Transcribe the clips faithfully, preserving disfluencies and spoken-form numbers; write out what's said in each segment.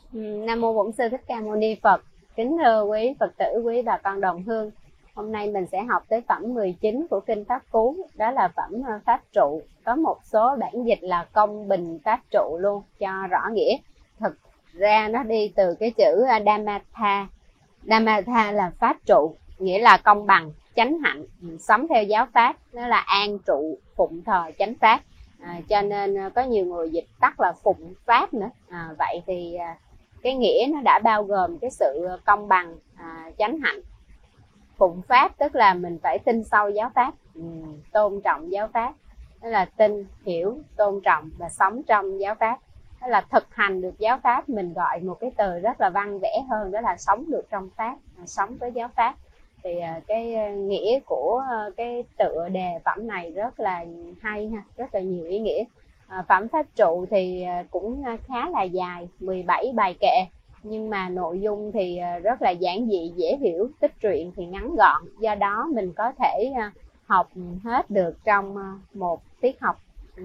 Nam mô Bổn Sư Thích Ca Mâu Ni Phật. Kính thưa quý Phật tử, quý bà con đồng hương. Hôm nay mình sẽ học tới phẩm mười chín của Kinh Pháp Cú, đó là phẩm Pháp Trụ. Có một số bản dịch là Công Bình Pháp Trụ luôn, cho rõ nghĩa. Thực ra nó đi từ cái chữ Dhammatha. Dhammatha là Pháp Trụ, nghĩa là công bằng, chánh hạnh, sống theo giáo Pháp. Nó là an trụ, phụng thờ chánh Pháp. À, cho nên có nhiều người dịch tắt là phụng Pháp nữa. À, vậy thì cái nghĩa nó đã bao gồm cái sự công bằng, à, chánh hạnh. Phụng Pháp tức là mình phải tin sâu giáo Pháp, ừ, tôn trọng giáo Pháp. Đó là tin, hiểu, tôn trọng và sống trong giáo Pháp. Đó là thực hành được giáo Pháp. Mình gọi một cái từ rất là văn vẻ hơn, đó là sống được trong Pháp, sống với giáo Pháp. Thì cái nghĩa của cái tựa đề phẩm này rất là hay ha, rất là nhiều ý nghĩa. À, phẩm Pháp Trụ thì cũng khá là dài, mười bảy bài kệ, nhưng mà nội dung thì rất là giản dị, dễ hiểu. Tích truyện thì ngắn gọn, do đó mình có thể học hết được trong một tiết học. Ừ.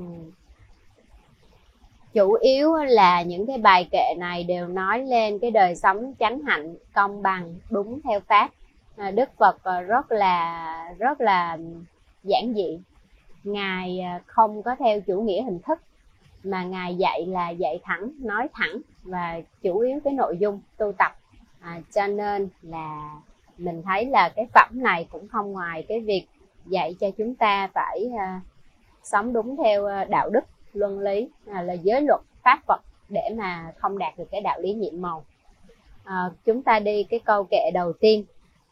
Chủ yếu là những cái bài kệ này đều nói lên cái đời sống chánh hạnh, công bằng, đúng theo Pháp. À, Đức Phật rất là rất là giản dị. Ngài không có theo chủ nghĩa hình thức, mà Ngài dạy là dạy thẳng, nói thẳng, và chủ yếu cái nội dung tu tập. À, cho nên là mình thấy là cái phẩm này cũng không ngoài cái việc dạy cho chúng ta phải uh, sống đúng theo đạo đức, luân lý, à, là giới luật, pháp Phật, để mà không đạt được cái đạo lý nhiệm màu. À, chúng ta đi cái câu kệ đầu tiên.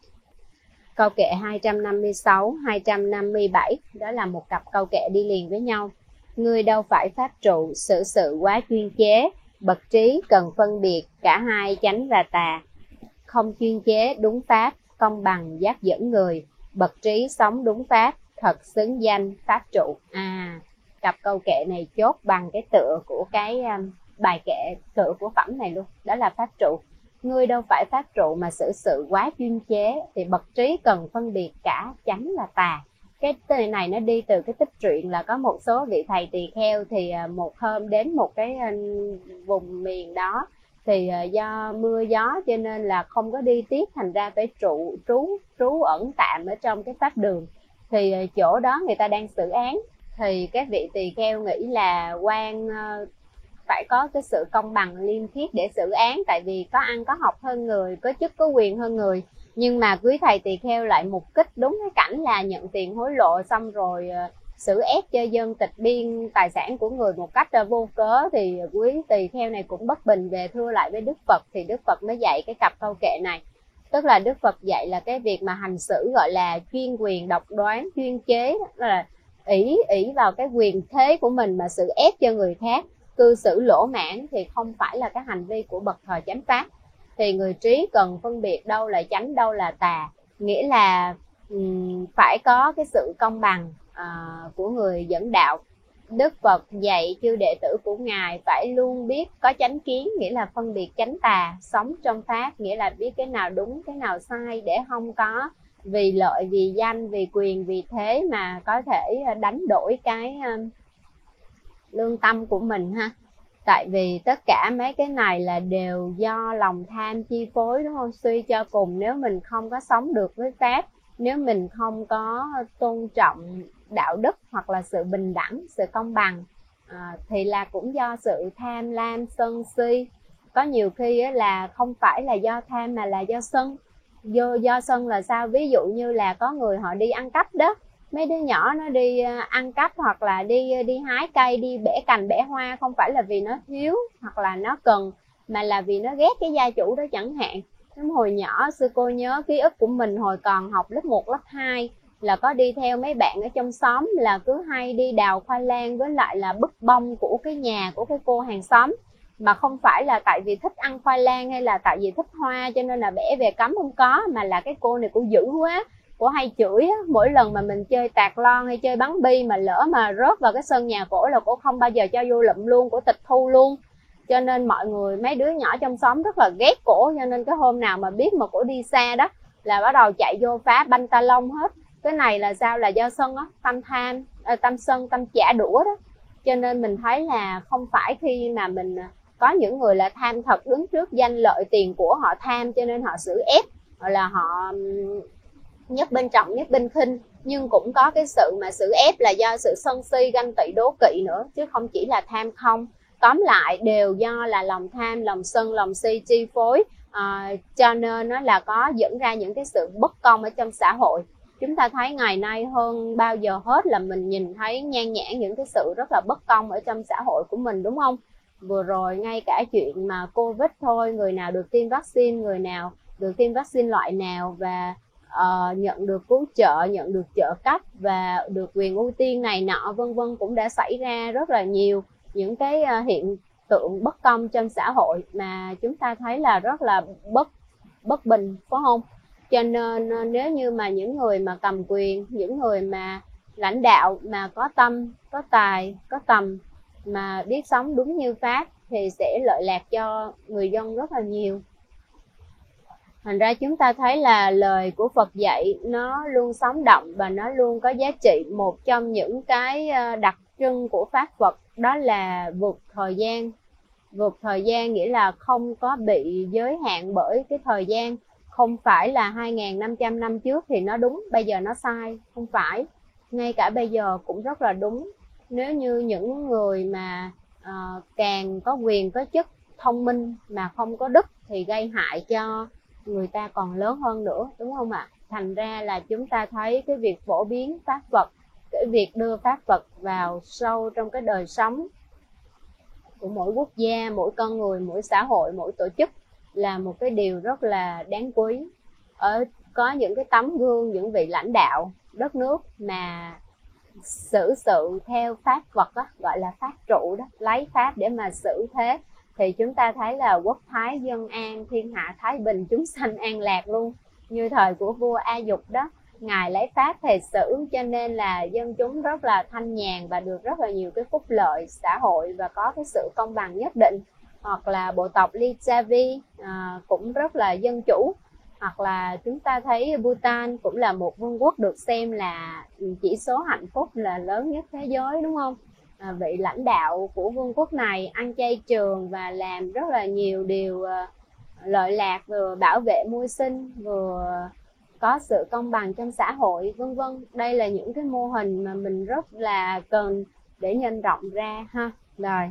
Câu kệ hai trăm năm mươi sáu, hai trăm năm mươi bảy, đó là một cặp câu kệ đi liền với nhau. Ngươi đâu phải pháp trụ, xử sự quá chuyên chế, bậc trí cần phân biệt cả hai chánh và tà. Không chuyên chế đúng pháp, công bằng giác dẫn người, bậc trí sống đúng pháp, thật xứng danh pháp trụ. À, cặp câu kệ này chốt bằng cái tựa của cái um, bài kệ, tựa của phẩm này luôn, đó là pháp trụ. Ngươi đâu phải pháp trụ mà xử sự quá chuyên chế, thì bậc trí cần phân biệt cả chánh và tà. Cái từ này nó đi từ cái tích truyện là có một số vị thầy tỳ kheo thì một hôm đến một cái vùng miền đó, thì do mưa gió cho nên là không có đi tiếp, thành ra phải trụ trú trú ẩn tạm ở trong cái pháp đường. Thì chỗ đó người ta đang xử án, thì các vị tỳ kheo nghĩ là quan phải có cái sự công bằng liêm khiết để xử án, tại vì có ăn có học hơn người, có chức có quyền hơn người. Nhưng mà quý thầy tỳ kheo lại mục kích đúng cái cảnh là nhận tiền hối lộ, xong rồi uh, xử ép cho dân, tịch biên tài sản của người một cách uh, vô cớ. Thì quý tỳ kheo này cũng bất bình, về thưa lại với Đức Phật, thì Đức Phật mới dạy cái cặp câu kệ này. Tức là Đức Phật dạy là cái việc mà hành xử gọi là chuyên quyền, độc đoán, chuyên chế, đó là ỷ ỷ vào cái quyền thế của mình mà xử ép cho người khác, cư xử lỗ mãn, thì không phải là cái hành vi của bậc thờ chánh pháp. Thì người trí cần phân biệt đâu là chánh, đâu là tà, nghĩa là um, phải có cái sự công bằng uh, của người dẫn đạo. Đức Phật dạy chư đệ tử của Ngài phải luôn biết có chánh kiến, nghĩa là phân biệt chánh tà, sống trong pháp, nghĩa là biết cái nào đúng, cái nào sai, để không có vì lợi, vì danh, vì quyền, vì thế mà có thể đánh đổi cái uh, lương tâm của mình ha. Tại vì tất cả mấy cái này là đều do lòng tham chi phối, đúng không? Suy cho cùng, nếu mình không có sống được với Pháp, nếu mình không có tôn trọng đạo đức hoặc là sự bình đẳng, sự công bằng, à, thì là cũng do sự tham lam, sân si. Có nhiều khi là không phải là do tham mà là do sân. Do, do sân là sao? Ví dụ như là có người họ đi ăn cắp đó, mấy đứa nhỏ nó đi ăn cắp hoặc là đi đi hái cây, đi bẻ cành bẻ hoa, không phải là vì nó thiếu hoặc là nó cần, mà là vì nó ghét cái gia chủ đó chẳng hạn. Lúc hồi nhỏ sư cô nhớ ký ức của mình hồi còn học lớp một, lớp hai, là có đi theo mấy bạn ở trong xóm, là cứ hay đi đào khoai lang với lại là bứt bông của cái nhà của cái cô hàng xóm, mà không phải là tại vì thích ăn khoai lang hay là tại vì thích hoa cho nên là bẻ về cắm, không có, mà là cái cô này cô dữ quá, cổ hay chửi á. Mỗi lần mà mình chơi tạc lon hay chơi bắn bi mà lỡ mà rớt vào cái sân nhà cổ là cổ không bao giờ cho vô lụm luôn, cổ tịch thu luôn. Cho nên mọi người, mấy đứa nhỏ trong xóm rất là ghét cổ, cho nên cái hôm nào mà biết mà cổ đi xa đó là bắt đầu chạy vô phá banh ta lông hết. Cái này là sao? Là do sân á, tâm tham, à, tâm sân, tâm trả đũa đó. Cho nên mình thấy là không phải khi mà mình có những người là tham thật, đứng trước danh lợi tiền của họ tham, cho nên họ xử ép, hoặc là họ nhất bên trọng nhất bên khinh. Nhưng cũng có cái sự mà xử ép là do sự sân si, ganh tị, đố kỵ nữa, chứ không chỉ là tham không. Tóm lại đều do là lòng tham, lòng sân, lòng si chi phối, à, cho nên nó là có dẫn ra những cái sự bất công ở trong xã hội. Chúng ta thấy ngày nay hơn bao giờ hết là mình nhìn thấy nhan nhản những cái sự rất là bất công ở trong xã hội của mình, đúng không? Vừa rồi ngay cả chuyện mà Covid thôi, người nào được tiêm vaccine, người nào được tiêm vaccine loại nào và uh, nhận được cứu trợ, nhận được trợ cấp và được quyền ưu tiên này nọ vân vân, cũng đã xảy ra rất là nhiều những cái uh, hiện tượng bất công trong xã hội mà chúng ta thấy là rất là bất bất bình, phải không? Cho nên nếu như mà những người mà cầm quyền, những người mà lãnh đạo mà có tâm, có tài, có tầm, mà biết sống đúng như Pháp thì sẽ lợi lạc cho người dân rất là nhiều. Thành ra chúng ta thấy là lời của Phật dạy nó luôn sống động và nó luôn có giá trị. Một trong những cái đặc trưng của Pháp Phật đó là vượt thời gian. Vượt thời gian nghĩa là không có bị giới hạn bởi cái thời gian. Không phải là hai nghìn năm trăm năm trước thì nó đúng, bây giờ nó sai. Không phải. Ngay cả bây giờ cũng rất là đúng. Nếu như những người mà uh, càng có quyền, có chức, thông minh mà không có đức thì gây hại cho người ta còn lớn hơn nữa, đúng không ạ? Thành ra là chúng ta thấy cái việc phổ biến Pháp Phật, cái việc đưa Pháp Phật vào sâu trong cái đời sống của mỗi quốc gia, mỗi con người, mỗi xã hội, mỗi tổ chức là một cái điều rất là đáng quý. Ở có những cái tấm gương, những vị lãnh đạo đất nước mà xử sự theo Pháp Phật đó, gọi là Pháp trụ đó, lấy Pháp để mà xử thế, thì chúng ta thấy là quốc thái dân an, thiên hạ thái bình, chúng sanh an lạc luôn. Như thời của vua A Dục đó, ngài lấy Pháp thề xử, cho nên là dân chúng rất là thanh nhàn và được rất là nhiều cái phúc lợi xã hội và có cái sự công bằng nhất định. Hoặc là bộ tộc Licchavi à, cũng rất là dân chủ. Hoặc là chúng ta thấy Bhutan cũng là một vương quốc được xem là chỉ số hạnh phúc là lớn nhất thế giới, đúng không? À, vị lãnh đạo của vương quốc này ăn chay trường và làm rất là nhiều điều uh, lợi lạc, vừa bảo vệ môi sinh, vừa có sự công bằng trong xã hội, vân vân. Đây là những cái mô hình mà mình rất là cần để nhân rộng ra ha. Rồi.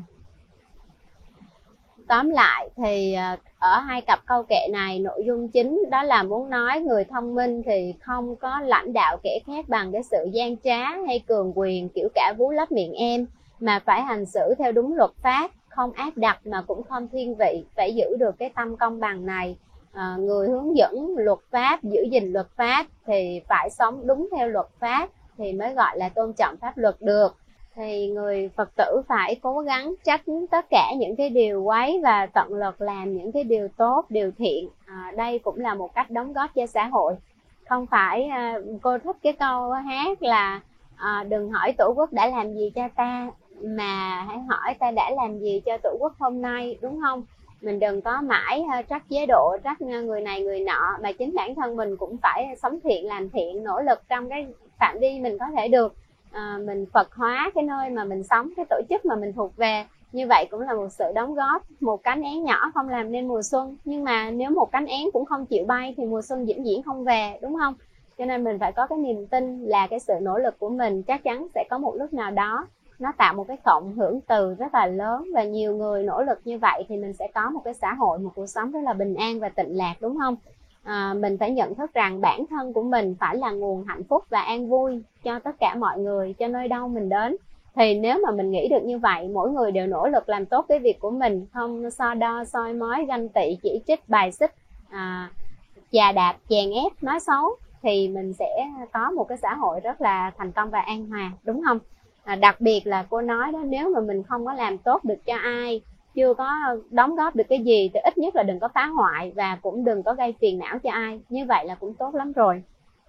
Tóm lại thì ở hai cặp câu kệ này, nội dung chính đó là muốn nói người thông minh thì không có lãnh đạo kẻ khác bằng cái sự gian trá hay cường quyền kiểu cả vú lấp miệng em, mà phải hành xử theo đúng luật pháp, không áp đặt mà cũng không thiên vị, phải giữ được cái tâm công bằng này. À, người hướng dẫn luật pháp, giữ gìn luật pháp thì phải sống đúng theo luật pháp thì mới gọi là tôn trọng pháp luật được. Thì người Phật tử phải cố gắng tránh tất cả những cái điều quấy và tận lực làm những cái điều tốt, điều thiện. À, đây cũng là một cách đóng góp cho xã hội. Không phải à, cô thích cái câu hát là à, đừng hỏi tổ quốc đã làm gì cho ta, mà hãy hỏi ta đã làm gì cho tổ quốc hôm nay, đúng không? Mình đừng có mãi trách chế độ, trách người này người nọ, mà chính bản thân mình cũng phải sống thiện, làm thiện, nỗ lực trong cái phạm vi mình có thể được. À, mình Phật hóa cái nơi mà mình sống, cái tổ chức mà mình thuộc về. Như vậy cũng là một sự đóng góp. Một cánh én nhỏ không làm nên mùa xuân, nhưng mà nếu một cánh én cũng không chịu bay thì mùa xuân vĩnh viễn không về, đúng không? Cho nên mình phải có cái niềm tin là cái sự nỗ lực của mình chắc chắn sẽ có một lúc nào đó nó tạo một cái cộng hưởng từ rất là lớn, và nhiều người nỗ lực như vậy thì mình sẽ có một cái xã hội, một cuộc sống rất là bình an và tịnh lạc, đúng không? À, mình phải nhận thức rằng bản thân của mình phải là nguồn hạnh phúc và an vui cho tất cả mọi người, cho nơi đâu mình đến. Thì nếu mà mình nghĩ được như vậy, mỗi người đều nỗ lực làm tốt cái việc của mình, không so đo, soi mói, ganh tị, chỉ trích, bài xích, à, chà đạp, chèn ép, nói xấu, thì mình sẽ có một cái xã hội rất là thành công và an hòa, đúng không? À, đặc biệt là cô nói đó, nếu mà mình không có làm tốt được cho ai, chưa có đóng góp được cái gì, thì ít nhất là đừng có phá hoại và cũng đừng có gây phiền não cho ai. Như vậy là cũng tốt lắm rồi.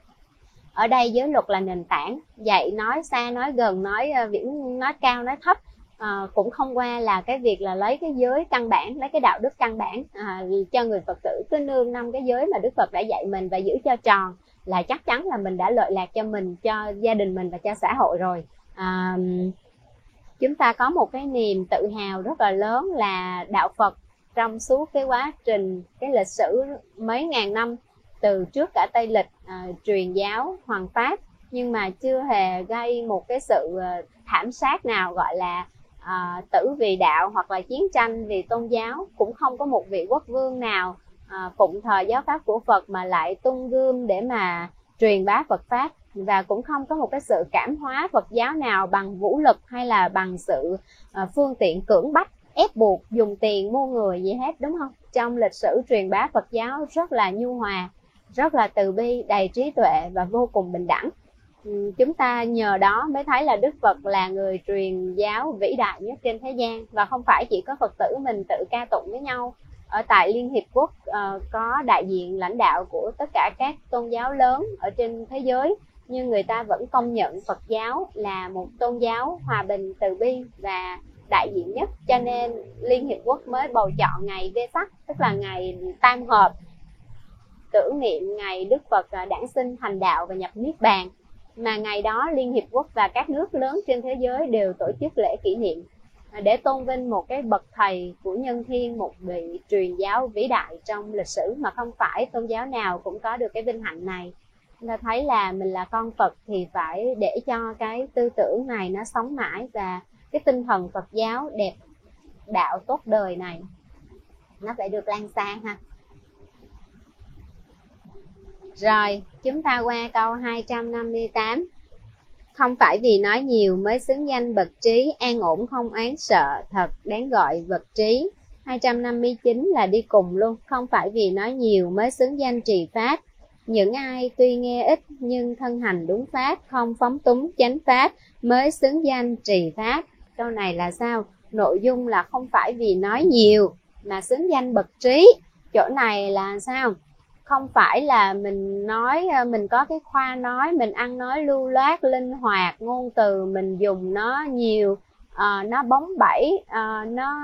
Ở đây giới luật là nền tảng, dạy nói xa nói gần, nói viễn, nói cao nói thấp, à, cũng không qua là cái việc là lấy cái giới căn bản, lấy cái đạo đức căn bản à, cho người Phật tử cứ nương năm cái giới mà Đức Phật đã dạy mình và giữ cho tròn, là chắc chắn là mình đã lợi lạc cho mình, cho gia đình mình và cho xã hội rồi. À, chúng ta có một cái niềm tự hào rất là lớn là đạo Phật trong suốt cái quá trình, cái lịch sử mấy ngàn năm từ trước cả Tây Lịch à, truyền giáo hoằng pháp, nhưng mà chưa hề gây một cái sự thảm sát nào gọi là à, tử vì đạo hoặc là chiến tranh vì tôn giáo. Cũng không có một vị quốc vương nào à, phụng thờ giáo pháp của Phật mà lại tung gươm để mà truyền bá Phật pháp, và cũng không có một cái sự cảm hóa Phật giáo nào bằng vũ lực hay là bằng sự à, phương tiện cưỡng bách, ép buộc, dùng tiền mua người gì hết, đúng không? Trong lịch sử truyền bá Phật giáo rất là nhu hòa, rất là từ bi, đầy trí tuệ và vô cùng bình đẳng. Chúng ta nhờ đó mới thấy là Đức Phật là người truyền giáo vĩ đại nhất trên thế gian, và không phải chỉ có Phật tử mình tự ca tụng với nhau. Ở tại Liên Hiệp Quốc uh, có đại diện lãnh đạo của tất cả các tôn giáo lớn ở trên thế giới, nhưng người ta vẫn công nhận Phật giáo là một tôn giáo hòa bình, từ bi và đại diện nhất. Cho nên Liên Hiệp Quốc mới bầu chọn ngày Vesak, tức là ngày tam hợp, tưởng niệm ngày Đức Phật đản sinh, thành đạo và nhập niết bàn. Mà ngày đó Liên Hiệp Quốc và các nước lớn trên thế giới đều tổ chức lễ kỷ niệm để tôn vinh một cái bậc thầy của nhân thiên, một vị truyền giáo vĩ đại trong lịch sử mà không phải tôn giáo nào cũng có được cái vinh hạnh này. Chúng ta thấy là mình là con Phật thì phải để cho cái tư tưởng này nó sống mãi, và cái tinh thần Phật giáo đẹp đạo tốt đời này nó phải được lan xa ha. Rồi, chúng ta qua câu hai trăm năm mươi tám. Không phải vì nói nhiều mới xứng danh bậc trí, an ổn không oán sợ, thật đáng gọi vật trí. hai trăm năm mươi chín là đi cùng luôn. Không phải vì nói nhiều mới xứng danh trì pháp. Những ai tuy nghe ít nhưng thân hành đúng pháp, không phóng túng chánh pháp mới xứng danh trì pháp. Câu này là sao? Nội dung là không phải vì nói nhiều mà xứng danh bậc trí. Chỗ này là sao? Không phải là mình nói, mình có cái khoa nói, mình ăn nói lưu loát, linh hoạt, ngôn từ mình dùng nó nhiều, uh, nó bóng bẩy, uh, nó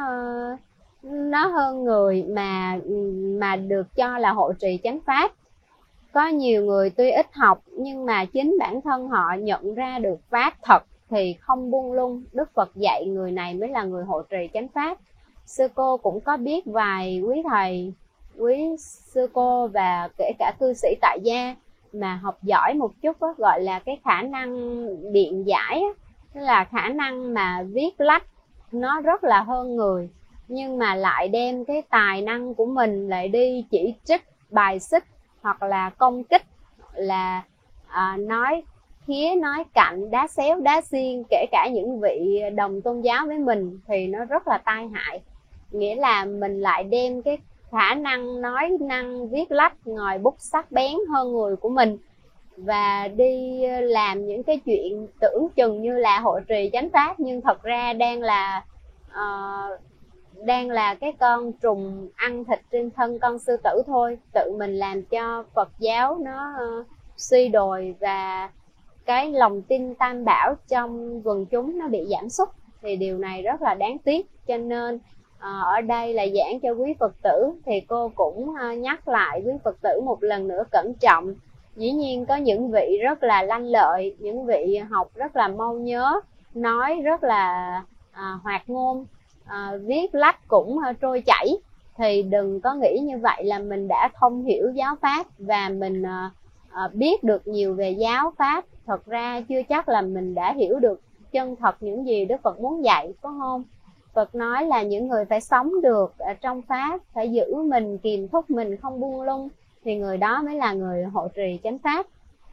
nó hơn người mà mà được cho là hộ trì chánh pháp. Có nhiều người tuy ít học nhưng mà chính bản thân họ nhận ra được pháp thật thì không buông lung. Đức Phật dạy người này mới là người hộ trì chánh pháp. Sư cô cũng có biết vài quý thầy, quý sư cô và kể cả cư sĩ tại gia mà học giỏi một chút đó, gọi là cái khả năng biện giải, tức là khả năng mà viết lách nó rất là hơn người, nhưng mà lại đem cái tài năng của mình lại đi chỉ trích, bài xích hoặc là công kích, là à, nói khía nói cạnh, đá xéo đá xiên kể cả những vị đồng tôn giáo với mình thì nó rất là tai hại. Nghĩa là mình lại đem cái khả năng nói năng viết lách, ngòi bút sắc bén hơn người của mình và đi làm những cái chuyện tưởng chừng như là hộ trì chánh pháp, nhưng thật ra đang là uh, đang là cái con trùng ăn thịt trên thân con sư tử thôi. Tự mình làm cho Phật giáo nó uh, suy đồi và cái lòng tin tam bảo trong quần chúng nó bị giảm sút, thì điều này rất là đáng tiếc. Cho nên À, ở đây là giảng cho quý Phật tử thì cô cũng uh, nhắc lại quý Phật tử một lần nữa cẩn trọng. Dĩ nhiên có những vị rất là lanh lợi, những vị học rất là mau nhớ, nói rất là uh, hoạt ngôn, uh, viết lách cũng uh, trôi chảy, thì đừng có nghĩ như vậy là mình đã thông hiểu giáo pháp và mình uh, uh, biết được nhiều về giáo pháp. Thật ra chưa chắc là mình đã hiểu được chân thật những gì Đức Phật muốn dạy, có không? Phật nói là những người phải sống được ở trong pháp, phải giữ mình, kiềm thúc mình, không buông lung, thì người đó mới là người hộ trì chánh pháp.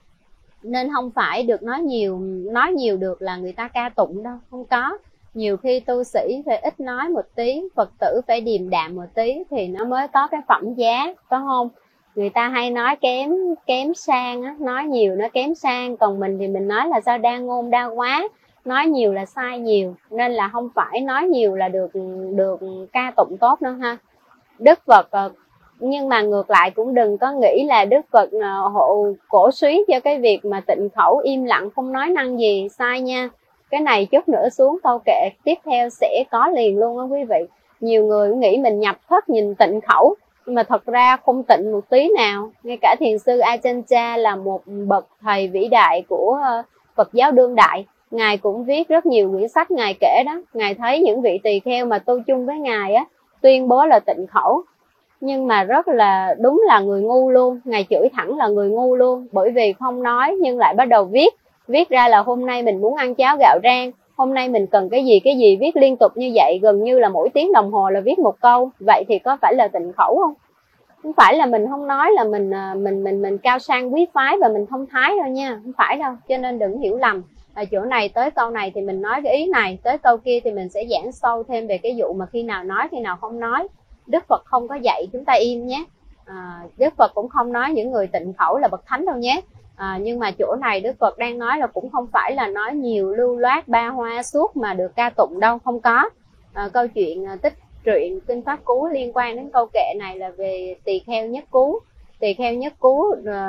Nên không phải được nói nhiều, nói nhiều được là người ta ca tụng đâu, không có. Nhiều khi tu sĩ phải ít nói một tí, Phật tử phải điềm đạm một tí thì nó mới có cái phẩm giá, có không? Người ta hay nói kém kém sang á, nói nhiều nó kém sang, còn mình thì mình nói là sao đa ngôn đa quá, nói nhiều là sai nhiều, nên là không phải nói nhiều là được được ca tụng tốt đâu ha. Đức Phật, nhưng mà ngược lại cũng đừng có nghĩ là Đức Phật hộ cổ suý cho cái việc mà tịnh khẩu im lặng không nói năng gì, sai nha. Cái này chút nữa xuống câu kệ tiếp theo sẽ có liền luôn á quý vị. Nhiều người nghĩ mình nhập thất nhìn tịnh khẩu, nhưng mà thật ra không tịnh một tí nào. Ngay cả thiền sư Ajahn Chah là một bậc thầy vĩ đại của Phật giáo đương đại, Ngài cũng viết rất nhiều quyển sách. Ngài kể đó, Ngài thấy những vị tỳ kheo mà tu chung với Ngài á, tuyên bố là tịnh khẩu, nhưng mà rất là đúng là người ngu luôn. Ngài chửi thẳng là người ngu luôn, bởi vì không nói nhưng lại bắt đầu viết. Viết ra là hôm nay mình muốn ăn cháo gạo rang, hôm nay mình cần cái gì cái gì, viết liên tục như vậy, gần như là mỗi tiếng đồng hồ là viết một câu. Vậy thì có phải là tịnh khẩu không? Không phải là mình không nói là mình mình mình mình cao sang quý phái và mình thông thái đâu nha, không phải đâu. Cho nên đừng hiểu lầm. Ở chỗ này tới câu này thì mình nói cái ý này, tới câu kia thì mình sẽ giảng sâu thêm về cái vụ mà khi nào nói khi nào không nói. Đức Phật không có dạy chúng ta im nhé. à, Đức Phật cũng không nói những người tịnh khẩu là bậc thánh đâu nhé. à, Nhưng mà chỗ này Đức Phật đang nói là cũng không phải là nói nhiều lưu loát ba hoa suốt mà được ca tụng đâu, không có. à, Câu chuyện tích truyện Kinh Pháp Cú liên quan đến câu kệ này là về tỳ kheo Nhất Cú. Tỳ kheo Nhất Cú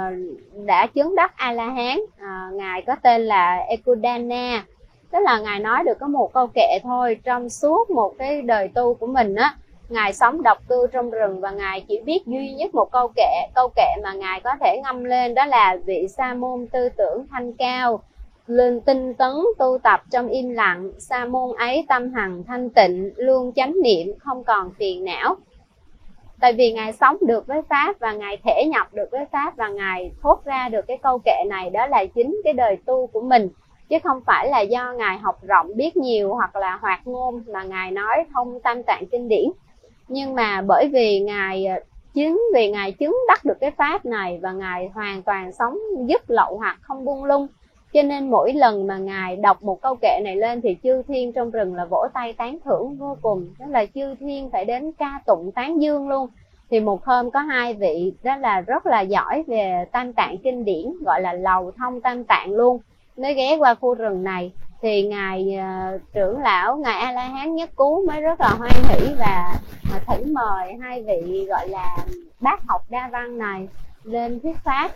đã chứng đắc A-la-hán, à, ngài có tên là Ekudana. Tức là ngài nói được có một câu kệ thôi. Trong suốt một cái đời tu của mình á, ngài sống độc cư trong rừng và ngài chỉ biết duy nhất một câu kệ. Câu kệ mà ngài có thể ngâm lên đó là: vị sa môn tư tưởng thanh cao, lên tinh tấn tu tập trong im lặng, sa môn ấy tâm hằng thanh tịnh, luôn chánh niệm không còn phiền não. Tại vì ngài sống được với pháp và ngài thể nhập được với pháp, và ngài thốt ra được cái câu kệ này, đó là chính cái đời tu của mình, chứ không phải là do ngài học rộng biết nhiều hoặc là hoạt ngôn mà ngài nói thông tam tạng kinh điển. Nhưng mà bởi vì ngài chứng vì ngài chứng đắc được cái pháp này và ngài hoàn toàn sống dứt lậu hoặc không buông lung, cho nên mỗi lần mà ngài đọc một câu kệ này lên thì chư thiên trong rừng là vỗ tay tán thưởng vô cùng. Đó là chư thiên phải đến ca tụng tán dương luôn. Thì một hôm có hai vị đó là rất là giỏi về tam tạng kinh điển, gọi là lầu thông tam tạng luôn, mới ghé qua khu rừng này. Thì ngài uh, trưởng lão ngài A La Hán Nhất Cú mới rất là hoan hỷ và uh, thỉnh mời hai vị gọi là bác học đa văn này lên thuyết pháp.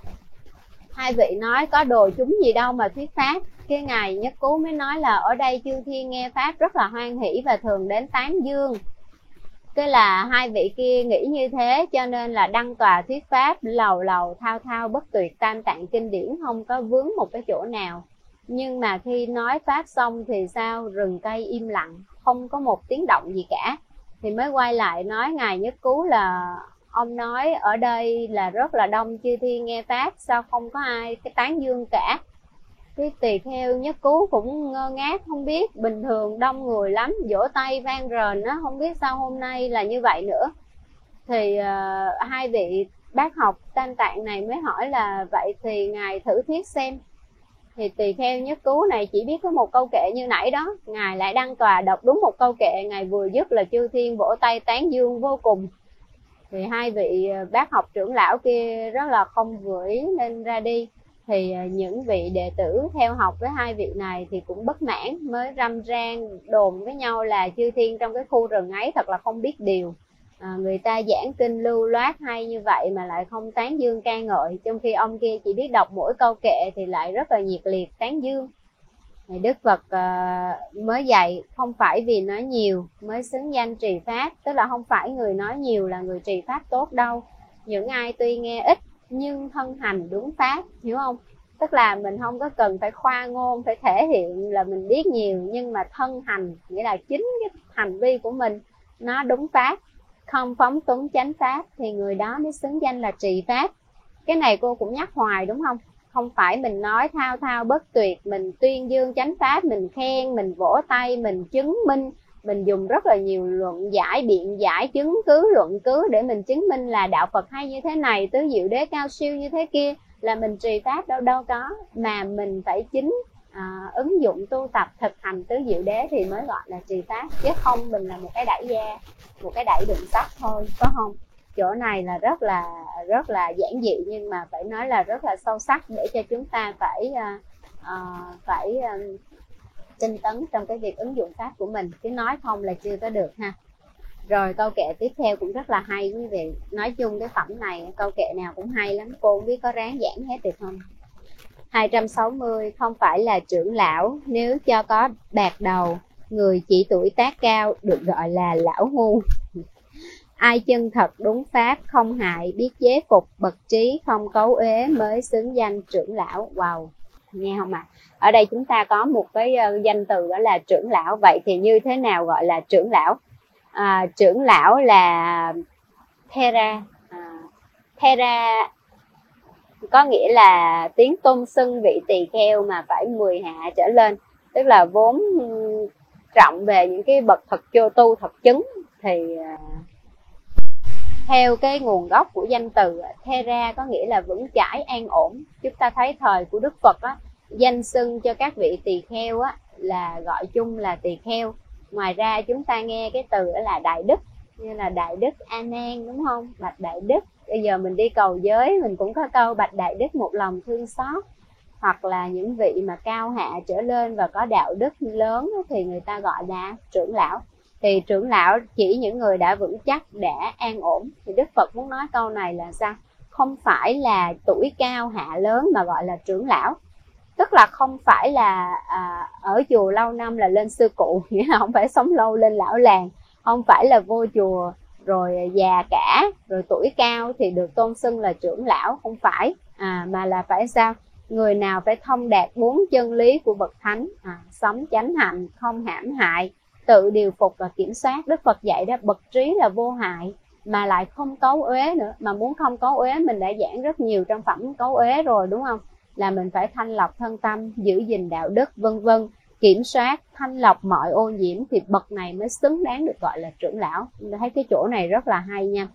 Hai vị nói có đồ chúng gì đâu mà thuyết pháp. Cái ngài Nhất Cú mới nói là ở đây chư thiên nghe pháp rất là hoan hỷ và thường đến tán dương. Cái là hai vị kia nghĩ như thế, cho nên là đăng tòa thuyết pháp lầu lầu thao thao bất tuyệt tam tạng kinh điển, không có vướng một cái chỗ nào. Nhưng mà khi nói pháp xong thì sao? Rừng cây im lặng, không có một tiếng động gì cả. Thì mới quay lại nói ngài Nhất Cú là ông nói ở đây là rất là đông chư thiên nghe pháp, sao không có ai cái tán dương cả. Cái tỳ kheo Nhất Cú cũng ngơ ngác, không biết, bình thường đông người lắm, vỗ tay vang rền á, không biết sao hôm nay là như vậy nữa. Thì uh, hai vị bác học tam tạng này mới hỏi là vậy thì ngài thử thuyết xem. Thì tỳ kheo Nhất Cú này chỉ biết có một câu kệ như nãy đó, ngài lại đăng tòa đọc đúng một câu kệ, ngài vừa dứt là chư thiên vỗ tay tán dương vô cùng. Thì hai vị bác học trưởng lão kia rất là không vừa ý nên ra đi. Thì những vị đệ tử theo học với hai vị này thì cũng bất mãn, mới râm ran đồn với nhau là chư thiên trong cái khu rừng ấy thật là không biết điều. à, Người ta giảng kinh lưu loát hay như vậy mà lại không tán dương ca ngợi, trong khi ông kia chỉ biết đọc mỗi câu kệ thì lại rất là nhiệt liệt tán dương. Thì Đức Phật uh, mới dạy không phải vì nói nhiều mới xứng danh trì pháp, tức là không phải người nói nhiều là người trì pháp tốt đâu. Những ai tuy nghe ít nhưng thân hành đúng pháp, hiểu không? Tức là mình không có cần phải khoa ngôn, phải thể hiện là mình biết nhiều, nhưng mà thân hành, nghĩa là chính cái hành vi của mình nó đúng pháp, không phóng túng chánh pháp, thì người đó mới xứng danh là trì pháp. Cái này cô cũng nhắc hoài đúng không? Không phải mình nói thao thao bất tuyệt, mình tuyên dương chánh pháp, mình khen, mình vỗ tay, mình chứng minh, mình dùng rất là nhiều luận giải, biện giải, chứng cứ, luận cứ để mình chứng minh là đạo Phật hay như thế này, tứ diệu đế cao siêu như thế kia, là mình trì pháp đâu đâu có. Mà mình phải chính à, ứng dụng tu tập thực hành tứ diệu đế thì mới gọi là trì pháp, chứ không mình là một cái đẩy da, một cái đẩy đường sắt thôi, có không? Chỗ này là rất là rất là giản dị, nhưng mà phải nói là rất là sâu sắc để cho chúng ta phải uh, uh, phải uh, tinh tấn trong cái việc ứng dụng pháp của mình, chứ nói không là chưa có được ha. Rồi câu kệ tiếp theo cũng rất là hay quý vị. Nói chung cái phẩm này câu kệ nào cũng hay lắm, cô không biết có ráng giảng hết được không. Hai trăm sáu mươi. Không phải là trưởng lão nếu cho có bạc đầu, người chỉ tuổi tác cao được gọi là lão ngu. Ai chân thật đúng pháp không hại, biết chế phục bậc trí không cấu uế mới xứng danh trưởng lão. Wow, nghe không ạ? À? Ở đây chúng ta có một cái danh từ đó là trưởng lão. Vậy thì như thế nào gọi là trưởng lão? À, trưởng lão là Thera. À, Thera có nghĩa là tiếng tôn xưng vị tỳ kheo mà phải mười hạ trở lên, tức là vốn trọng về những cái bậc thật chô tu thật chứng. Thì theo cái nguồn gốc của danh từ Thera có nghĩa là vững chãi an ổn. Chúng ta thấy thời của Đức Phật á, danh xưng cho các vị tỳ kheo á là gọi chung là tỳ kheo. Ngoài ra chúng ta nghe cái từ đó là đại đức, như là đại đức A Nan, đúng không? Bạch đại đức. Bây giờ mình đi cầu giới mình cũng có câu bạch đại đức một lòng thương xót. Hoặc là những vị mà cao hạ trở lên và có đạo đức lớn thì người ta gọi là trưởng lão. Thì trưởng lão chỉ những người đã vững chắc, đã an ổn. Thì Đức Phật muốn nói câu này là sao? Không phải là tuổi cao hạ lớn mà gọi là trưởng lão. Tức là không phải là à, ở chùa lâu năm là lên sư cụ, nghĩa là không phải sống lâu lên lão làng. Không phải là vô chùa rồi già cả, rồi tuổi cao thì được tôn xưng là trưởng lão. Không phải, à, mà là phải sao? Người nào phải thông đạt bốn chân lý của bậc thánh, à, sống chánh hạnh, không hãm hại, tự điều phục và kiểm soát. Đức Phật dạy đó, bậc trí là vô hại mà lại không cấu uế nữa. Mà muốn không cấu uế mình đã giảng rất nhiều trong phẩm cấu uế rồi, đúng không? Là mình phải thanh lọc thân tâm, giữ gìn đạo đức, vân vân, kiểm soát, thanh lọc mọi ô nhiễm, thì bậc này mới xứng đáng được gọi là trưởng lão. Mình thấy cái chỗ này rất là hay nha.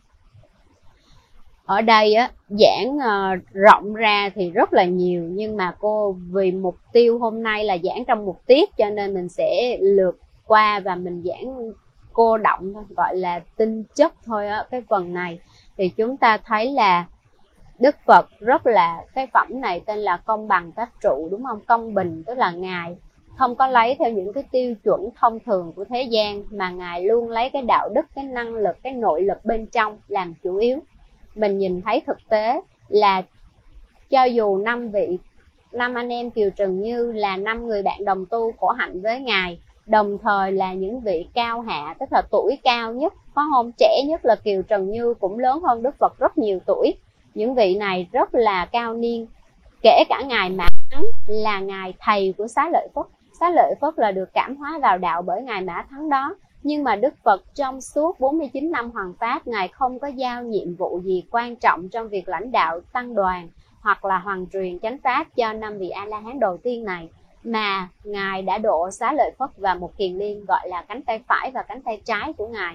Ở đây á, giảng uh, rộng ra thì rất là nhiều, nhưng mà cô vì mục tiêu hôm nay là giảng trong một tiết cho nên mình sẽ lược qua và mình giảng cô động thôi, gọi là tinh chất thôi á. Cái phần này thì chúng ta thấy là Đức Phật rất là, cái phẩm này tên là công bằng tác trụ, đúng không? Công bình tức là Ngài không có lấy theo những cái tiêu chuẩn thông thường của thế gian, mà Ngài luôn lấy cái đạo đức, cái năng lực, cái nội lực bên trong làm chủ yếu. Mình nhìn thấy thực tế là cho dù năm vị, năm anh em Kiều Trần Như là năm người bạn đồng tu khổ hạnh với Ngài, đồng thời là những vị cao hạ, tức là tuổi cao nhất, có hôm trẻ nhất là Kiều Trần Như cũng lớn hơn Đức Phật rất nhiều tuổi. Những vị này rất là cao niên, kể cả Ngài Mã Thắng là Ngài thầy của Xá Lợi Phất. Xá Lợi Phất là được cảm hóa vào đạo bởi Ngài Mã Thắng đó. Nhưng mà Đức Phật trong suốt bốn mươi chín năm hoằng pháp, Ngài không có giao nhiệm vụ gì quan trọng trong việc lãnh đạo tăng đoàn hoặc là hoàn truyền chánh pháp cho năm vị A-la-hán đầu tiên này, mà Ngài đã độ Xá Lợi Phất và một kiền liên gọi là cánh tay phải và cánh tay trái của Ngài.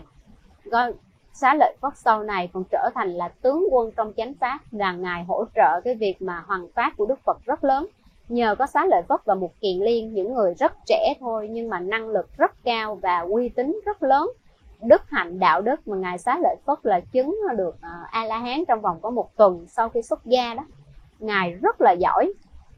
Xá Lợi Phất sau này còn trở thành là tướng quân trong chánh pháp, là Ngài hỗ trợ cái việc mà hoằng pháp của Đức Phật rất lớn. Nhờ có Xá Lợi Phất và một kiền liên, những người rất trẻ thôi nhưng mà năng lực rất cao và uy tín rất lớn, đức hạnh đạo đức mà Ngài Xá Lợi Phất là chứng được uh, A-la-hán trong vòng có một tuần sau khi xuất gia đó. Ngài rất là giỏi,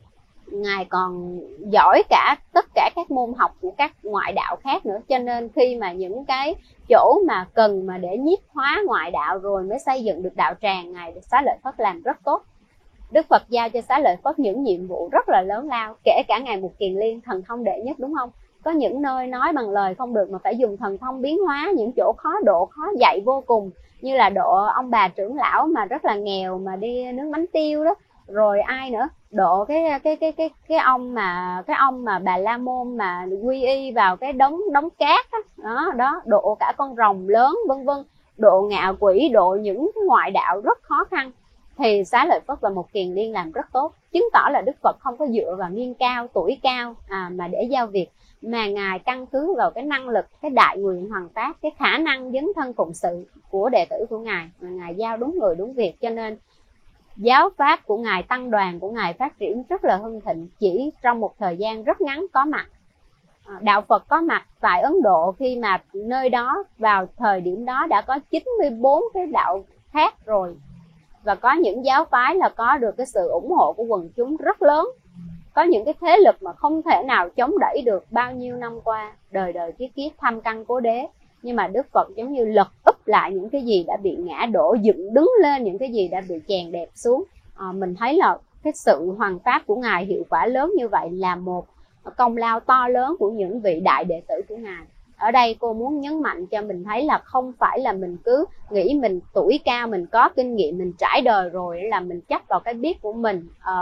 Ngài còn giỏi cả tất cả các môn học của các ngoại đạo khác nữa. Cho nên khi mà những cái chỗ mà cần mà để nhiếp hóa ngoại đạo rồi mới xây dựng được đạo tràng, Ngài Xá Lợi Phất làm rất tốt. Đức Phật giao cho Xá Lợi Phất những nhiệm vụ rất là lớn lao, kể cả Ngài Mục Kiền Liên, thần thông đệ nhất, đúng không? Có những nơi nói bằng lời không được mà phải dùng thần thông biến hóa, những chỗ khó độ, khó dạy vô cùng, như là độ ông bà trưởng lão mà rất là nghèo mà đi nướng bánh tiêu đó. Rồi ai nữa? Độ cái cái cái cái cái ông mà cái ông mà Bà La Môn mà quy y vào cái đống đống cát đó, đó, đó độ cả con rồng lớn, vân vân, độ ngạ quỷ, độ những cái ngoại đạo rất khó khăn. Thì Xá Lợi Phất và một kiền liên làm rất tốt, chứng tỏ là Đức Phật không có dựa vào niên cao, tuổi cao à, mà để giao việc, mà Ngài căn cứ vào cái năng lực, cái đại nguyện hoằng pháp, cái khả năng dấn thân phụng sự của đệ tử của Ngài, mà Ngài giao đúng người đúng việc. Cho nên giáo pháp của Ngài, tăng đoàn của Ngài phát triển rất là hưng thịnh, chỉ trong một thời gian rất ngắn có mặt. Đạo Phật có mặt tại Ấn Độ khi mà nơi đó vào thời điểm đó đã có chín mươi bốn cái đạo khác rồi, và có những giáo phái là có được cái sự ủng hộ của quần chúng rất lớn. Có những cái thế lực mà không thể nào chống đẩy được bao nhiêu năm qua, đời đời kiếp kiếp thăm căn cố đế. Nhưng mà Đức Phật giống như lật úp lại những cái gì đã bị ngã đổ, dựng đứng lên những cái gì đã bị chèn đẹp xuống. À, mình thấy là cái sự hoằng pháp của Ngài hiệu quả lớn như vậy là một công lao to lớn của những vị đại đệ tử của Ngài. Ở đây cô muốn nhấn mạnh cho mình thấy là không phải là mình cứ nghĩ mình tuổi cao, mình có kinh nghiệm, mình trải đời rồi là mình chấp vào cái biết của mình. À,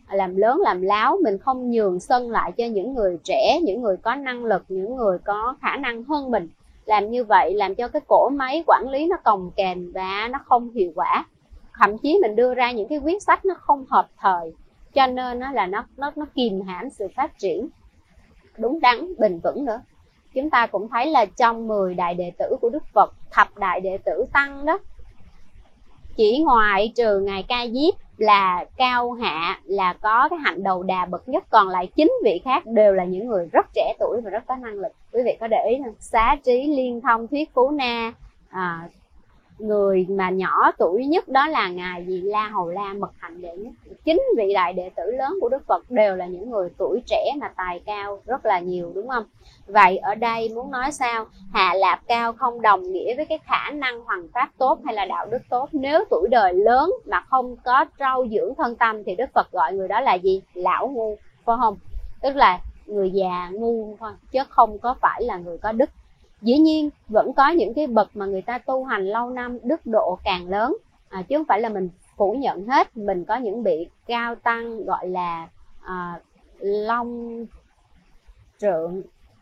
làm lớn làm láo, mình không nhường sân lại cho những người trẻ, những người có năng lực, những người có khả năng hơn mình. Làm như vậy làm cho cái cỗ máy quản lý nó cồng kềnh và nó không hiệu quả. Thậm chí mình đưa ra những cái quyết sách nó không hợp thời, cho nên nó là nó nó nó kìm hãm sự phát triển đúng đắn, bền vững nữa. Chúng ta cũng thấy là trong mười đại đệ tử của Đức Phật, thập đại đệ tử tăng đó, chỉ ngoại trừ ngài Ca Diếp là cao hạ, là có cái hạnh đầu đà bậc nhất, còn lại chín vị khác đều là những người rất trẻ tuổi và rất có năng lực. Quý vị có để ý không? Xá Trí, Liên Thông, Thuyết Phú Na, à, người mà nhỏ tuổi nhất đó là ngài gì La Hầu La, mật hạnh đệ nhất. Chín vị đại đệ tử lớn của Đức Phật đều là những người tuổi trẻ mà tài cao rất là nhiều, đúng không? Vậy ở đây muốn nói sao? Hạ lạp cao không đồng nghĩa với cái khả năng hoằng pháp tốt hay là đạo đức tốt. Nếu tuổi đời lớn mà không có trau dưỡng thân tâm thì Đức Phật gọi người đó là gì? Lão ngu, phải không? Tức là người già ngu thôi, chứ không có phải là người có đức. Dĩ nhiên vẫn có những cái bậc mà người ta tu hành lâu năm, đức độ càng lớn, à, chứ không phải là mình phủ nhận hết. Mình có những vị cao tăng gọi là à, long trượng,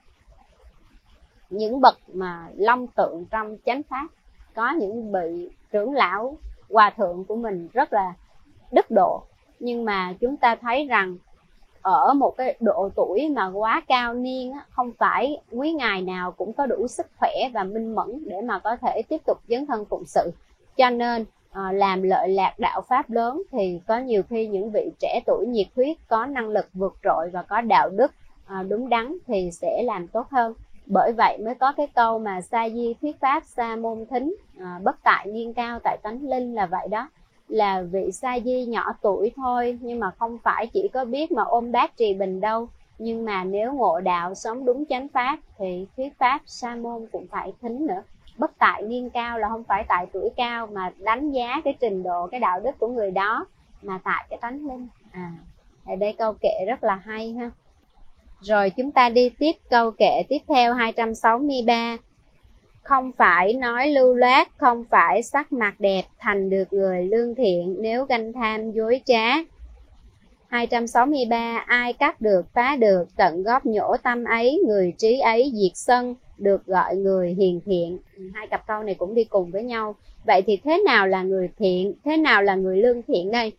những bậc mà long tượng trong chánh pháp. Có những vị trưởng lão hòa thượng của mình rất là đức độ, nhưng mà chúng ta thấy rằng ở một cái độ tuổi mà quá cao niên, không phải quý ngài nào cũng có đủ sức khỏe và minh mẫn để mà có thể tiếp tục dấn thân phụng sự. Cho nên à, làm lợi lạc đạo pháp lớn thì có nhiều khi những vị trẻ tuổi nhiệt huyết, có năng lực vượt trội và có đạo đức à, đúng đắn thì sẽ làm tốt hơn. Bởi vậy mới có cái câu mà sa di thuyết pháp sa môn thính, à, bất tại niên cao tại tánh linh là vậy đó. Là vị sa di nhỏ tuổi thôi, nhưng mà không phải chỉ có biết mà ôm bát trì bình đâu. Nhưng mà nếu ngộ đạo sống đúng chánh pháp thì thuyết pháp sa môn cũng phải thính nữa. Bất tại niên cao là không phải tại tuổi cao, mà đánh giá cái trình độ, cái đạo đức của người đó mà tại cái tánh linh. À, ở đây câu kệ rất là hay ha. Rồi chúng ta đi tiếp câu kệ tiếp theo hai trăm sáu mươi ba. Không phải nói lưu loát, không phải sắc mặt đẹp, thành được người lương thiện, nếu ganh tham dối trá. hai trăm sáu mươi ba. Ai cắt được phá được, tận góp nhổ tâm ấy, người trí ấy diệt sân, được gọi người hiền thiện. Hai cặp câu này cũng đi cùng với nhau. Vậy thì thế nào là người thiện, thế nào là người lương thiện đây?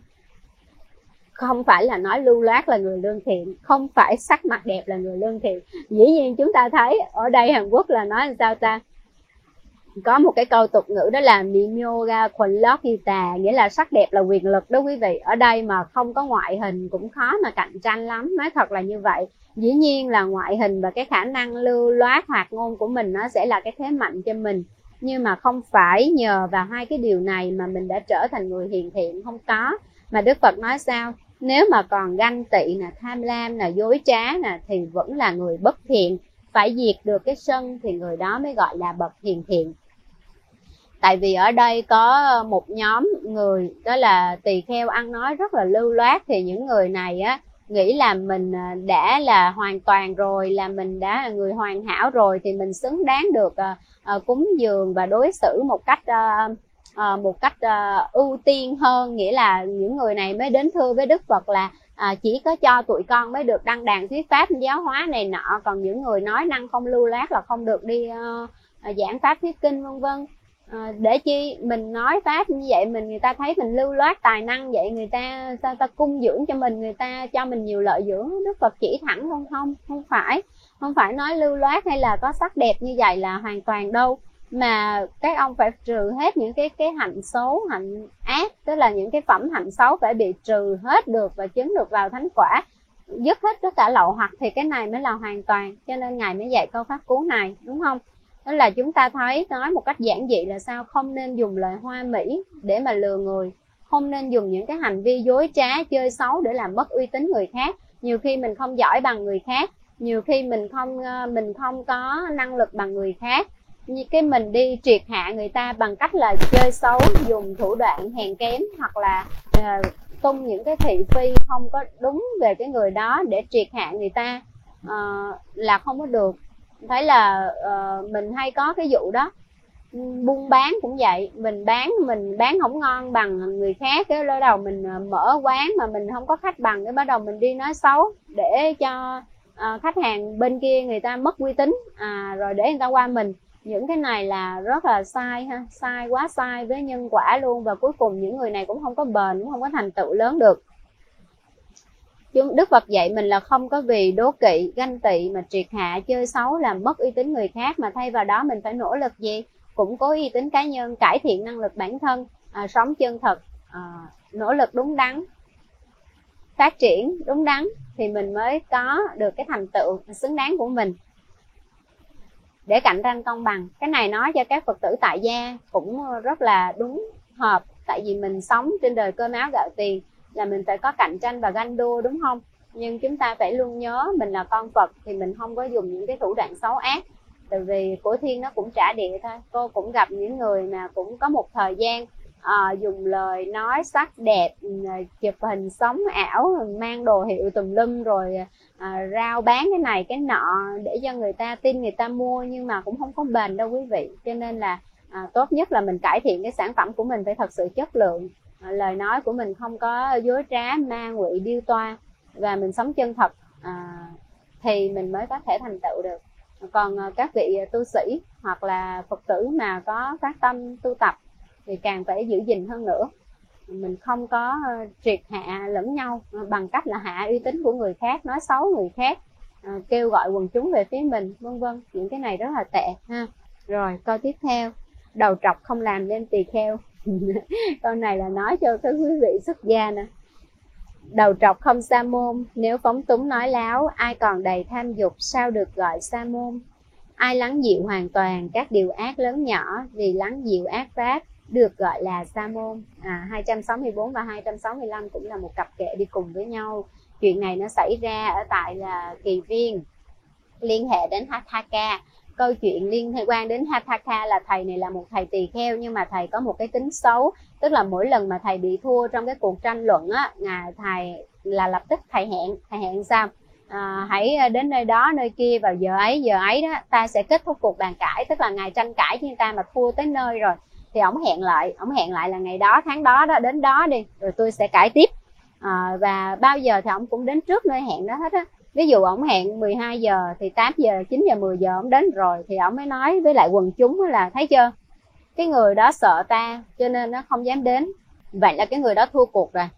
Không phải là nói lưu loát là người lương thiện, không phải sắc mặt đẹp là người lương thiện. Dĩ nhiên chúng ta thấy ở đây Hàn Quốc là nói làm sao ta? Có một cái câu tục ngữ đó là Mimyoga Qualokita, nghĩa là sắc đẹp là quyền lực đó quý vị. Ở đây mà không có ngoại hình cũng khó mà cạnh tranh lắm, nói thật là như vậy. Dĩ nhiên là ngoại hình và cái khả năng lưu loát hoạt ngôn của mình nó sẽ là cái thế mạnh cho mình, nhưng mà không phải nhờ vào hai cái điều này mà mình đã trở thành người hiền thiện, không có. Mà Đức Phật nói sao? Nếu mà còn ganh tị nè, tham lam nè, dối trá nè thì vẫn là người bất thiện. Phải diệt được cái sân thì người đó mới gọi là bậc hiền thiện. Tại vì ở đây có một nhóm người đó là tỳ kheo ăn nói rất là lưu loát, thì những người này á nghĩ là mình đã là hoàn toàn rồi, là mình đã là người hoàn hảo rồi thì mình xứng đáng được uh, uh, cúng dường và đối xử một cách uh, uh, một cách uh, ưu tiên hơn. Nghĩa là những người này mới đến thưa với Đức Phật là uh, chỉ có cho tụi con mới được đăng đàn thuyết pháp giáo hóa này nọ, còn những người nói năng không lưu loát là không được đi uh, uh, giảng pháp thuyết kinh vân vân. À, để chi mình nói pháp như vậy mình người ta thấy mình lưu loát tài năng vậy, người ta ta, ta cung dưỡng cho mình, người ta cho mình nhiều lợi dưỡng. Đức Phật chỉ thẳng không không không phải không phải nói lưu loát hay là có sắc đẹp như vậy là hoàn toàn đâu, mà các ông phải trừ hết những cái cái hạnh xấu, hạnh ác, tức là những cái phẩm hạnh xấu phải bị trừ hết được và chứng được vào thánh quả, dứt hết tất cả lậu hoặc, thì cái này mới là hoàn toàn. Cho nên ngài mới dạy câu pháp cú này, đúng không? Đó là chúng ta thấy nói một cách giản dị là sao? Không nên dùng lời hoa mỹ để mà lừa người, không nên dùng những cái hành vi dối trá, chơi xấu để làm mất uy tín người khác. Nhiều khi mình không giỏi bằng người khác, nhiều khi mình không mình không có năng lực bằng người khác, như cái mình đi triệt hạ người ta bằng cách là chơi xấu, dùng thủ đoạn hèn kém, hoặc là uh, tung những cái thị phi không có đúng về cái người đó để triệt hạ người ta, uh, là không có được. Thấy là uh, mình hay có cái vụ đó, Buôn bán cũng vậy, mình bán mình bán không ngon bằng người khác, cái bắt đầu mình mở quán mà mình không có khách bằng, cái bắt đầu mình đi nói xấu để cho à, khách hàng bên kia người ta mất uy tín, à, rồi để người ta qua mình. Những cái này là rất là sai ha, sai quá sai với nhân quả luôn, và cuối cùng những người này cũng không có bền, cũng không có thành tựu lớn được. Đức Phật dạy mình là không có vì đố kỵ, ganh tị mà triệt hạ, chơi xấu làm mất uy tín người khác, mà thay vào đó mình phải nỗ lực gì? Củng cố uy tín cá nhân, cải thiện năng lực bản thân, à, sống chân thật, à, nỗ lực đúng đắn, phát triển đúng đắn thì mình mới có được cái thành tựu xứng đáng của mình để cạnh tranh công bằng. Cái này nói cho các Phật tử tại gia cũng rất là đúng hợp, tại vì mình sống trên đời cơm áo gạo tiền là mình phải có cạnh tranh và ganh đua, đúng không? Nhưng chúng ta phải luôn nhớ mình là con Phật thì mình không có dùng những cái thủ đoạn xấu ác, tại vì của thiên nó cũng trả địa thôi. Cô cũng gặp những người mà cũng có một thời gian à, dùng lời nói sắc đẹp, chụp hình sống ảo, mang đồ hiệu tùm lum, rồi à, rao bán cái này cái nọ để cho người ta tin, người ta mua, nhưng mà cũng không có bền đâu quý vị. Cho nên là à, tốt nhất là mình cải thiện cái sản phẩm của mình phải thật sự chất lượng, à, lời nói của mình không có dối trá, ma ngụy, điêu toa, và mình sống chân thật, à, thì mình mới có thể thành tựu được. Còn các vị tu sĩ hoặc là Phật tử mà có phát tâm tu tập thì càng phải giữ gìn hơn nữa. Mình không có triệt hạ lẫn nhau bằng cách là hạ uy tín của người khác, nói xấu người khác, kêu gọi quần chúng về phía mình, vân vân. Những cái này rất là tệ ha. Rồi câu tiếp theo, đầu trọc không làm nên tỳ kheo. Câu này là nói cho các quý vị xuất gia nè. Đầu trọc không sa môn, nếu phóng túng nói láo, ai còn đầy tham dục sao được gọi sa môn. Ai lắng dịu hoàn toàn các điều ác lớn nhỏ, vì lắng dịu ác pháp được gọi là sa môn. À, hai trăm sáu mươi bốn và hai trăm sáu mươi lăm cũng là một cặp kệ đi cùng với nhau. Chuyện này nó xảy ra ở tại là Kỳ Viên, liên hệ đến Hatthaka. Câu chuyện liên quan đến Hatthaka là thầy này là một thầy tỳ kheo, nhưng mà thầy có một cái tính xấu, tức là mỗi lần mà thầy bị thua trong cái cuộc tranh luận á, ngài thầy là lập tức thầy hẹn, thầy hẹn sao? À, hãy đến nơi đó nơi kia vào giờ ấy, giờ ấy đó ta sẽ kết thúc cuộc bàn cãi. Tức là ngài tranh cãi với người ta mà thua tới nơi rồi thì ổng hẹn lại, ổng hẹn lại là ngày đó tháng đó đó, đến đó đi rồi tôi sẽ cãi tiếp, à, và bao giờ thì ổng cũng đến trước nơi hẹn đó hết á. Ví dụ ổng hẹn mười hai giờ thì tám giờ, chín giờ, mười giờ ổng đến rồi thì ổng mới nói với lại quần chúng là thấy chưa, cái người đó sợ ta cho nên nó không dám đến, vậy là cái người đó thua cuộc rồi.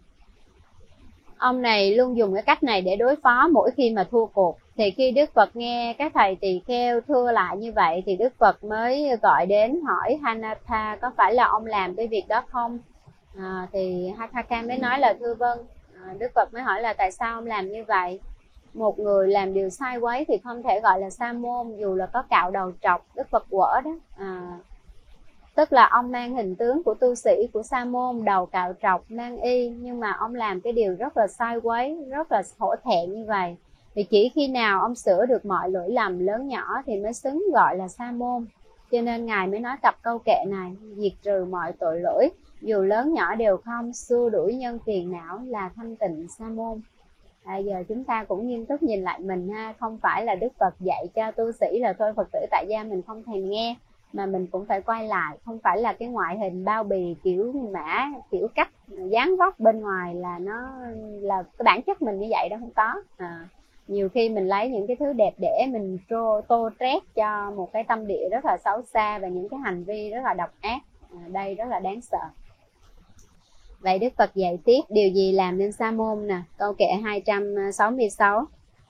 Ông này luôn dùng cái cách này để đối phó mỗi khi mà thua cuộc. Thì khi Đức Phật nghe các thầy tỳ kheo thua lại như vậy thì Đức Phật mới gọi đến hỏi Hanatha có phải là ông làm cái việc đó không? À, thì Hatthaka mới nói là thưa vâng. À, Đức Phật mới hỏi là tại sao ông làm như vậy? Một người làm điều sai quấy thì không thể gọi là sa môn dù là có cạo đầu trọc. Đức Phật quở đó, à, tức là ông mang hình tướng của tu sĩ, của sa môn, đầu cạo trọc, mang y, nhưng mà ông làm cái điều rất là sai quấy, rất là hổ thẹn như vậy. Thì chỉ khi nào ông sửa được mọi lỗi lầm lớn nhỏ thì mới xứng gọi là sa môn. Cho nên Ngài mới nói cặp câu kệ này, diệt trừ mọi tội lỗi, dù lớn nhỏ đều không, xua đuổi nhân phiền não là thanh tịnh sa môn. À, giờ chúng ta cũng nghiêm túc nhìn lại mình ha, không phải là Đức Phật dạy cho tu sĩ là thôi Phật tử tại gia mình không thèm nghe, mà mình cũng phải quay lại, không phải là cái ngoại hình bao bì kiểu mã, kiểu cách, dáng vóc bên ngoài là nó là cái bản chất mình như vậy đó, không có. À, nhiều khi mình lấy những cái thứ đẹp để mình tô, tô trét cho một cái tâm địa rất là xấu xa và những cái hành vi rất là độc ác. À, đây rất là đáng sợ. Vậy Đức Phật dạy tiếp điều gì làm nên sa môn nè, câu kệ hai trăm sáu mươi sáu.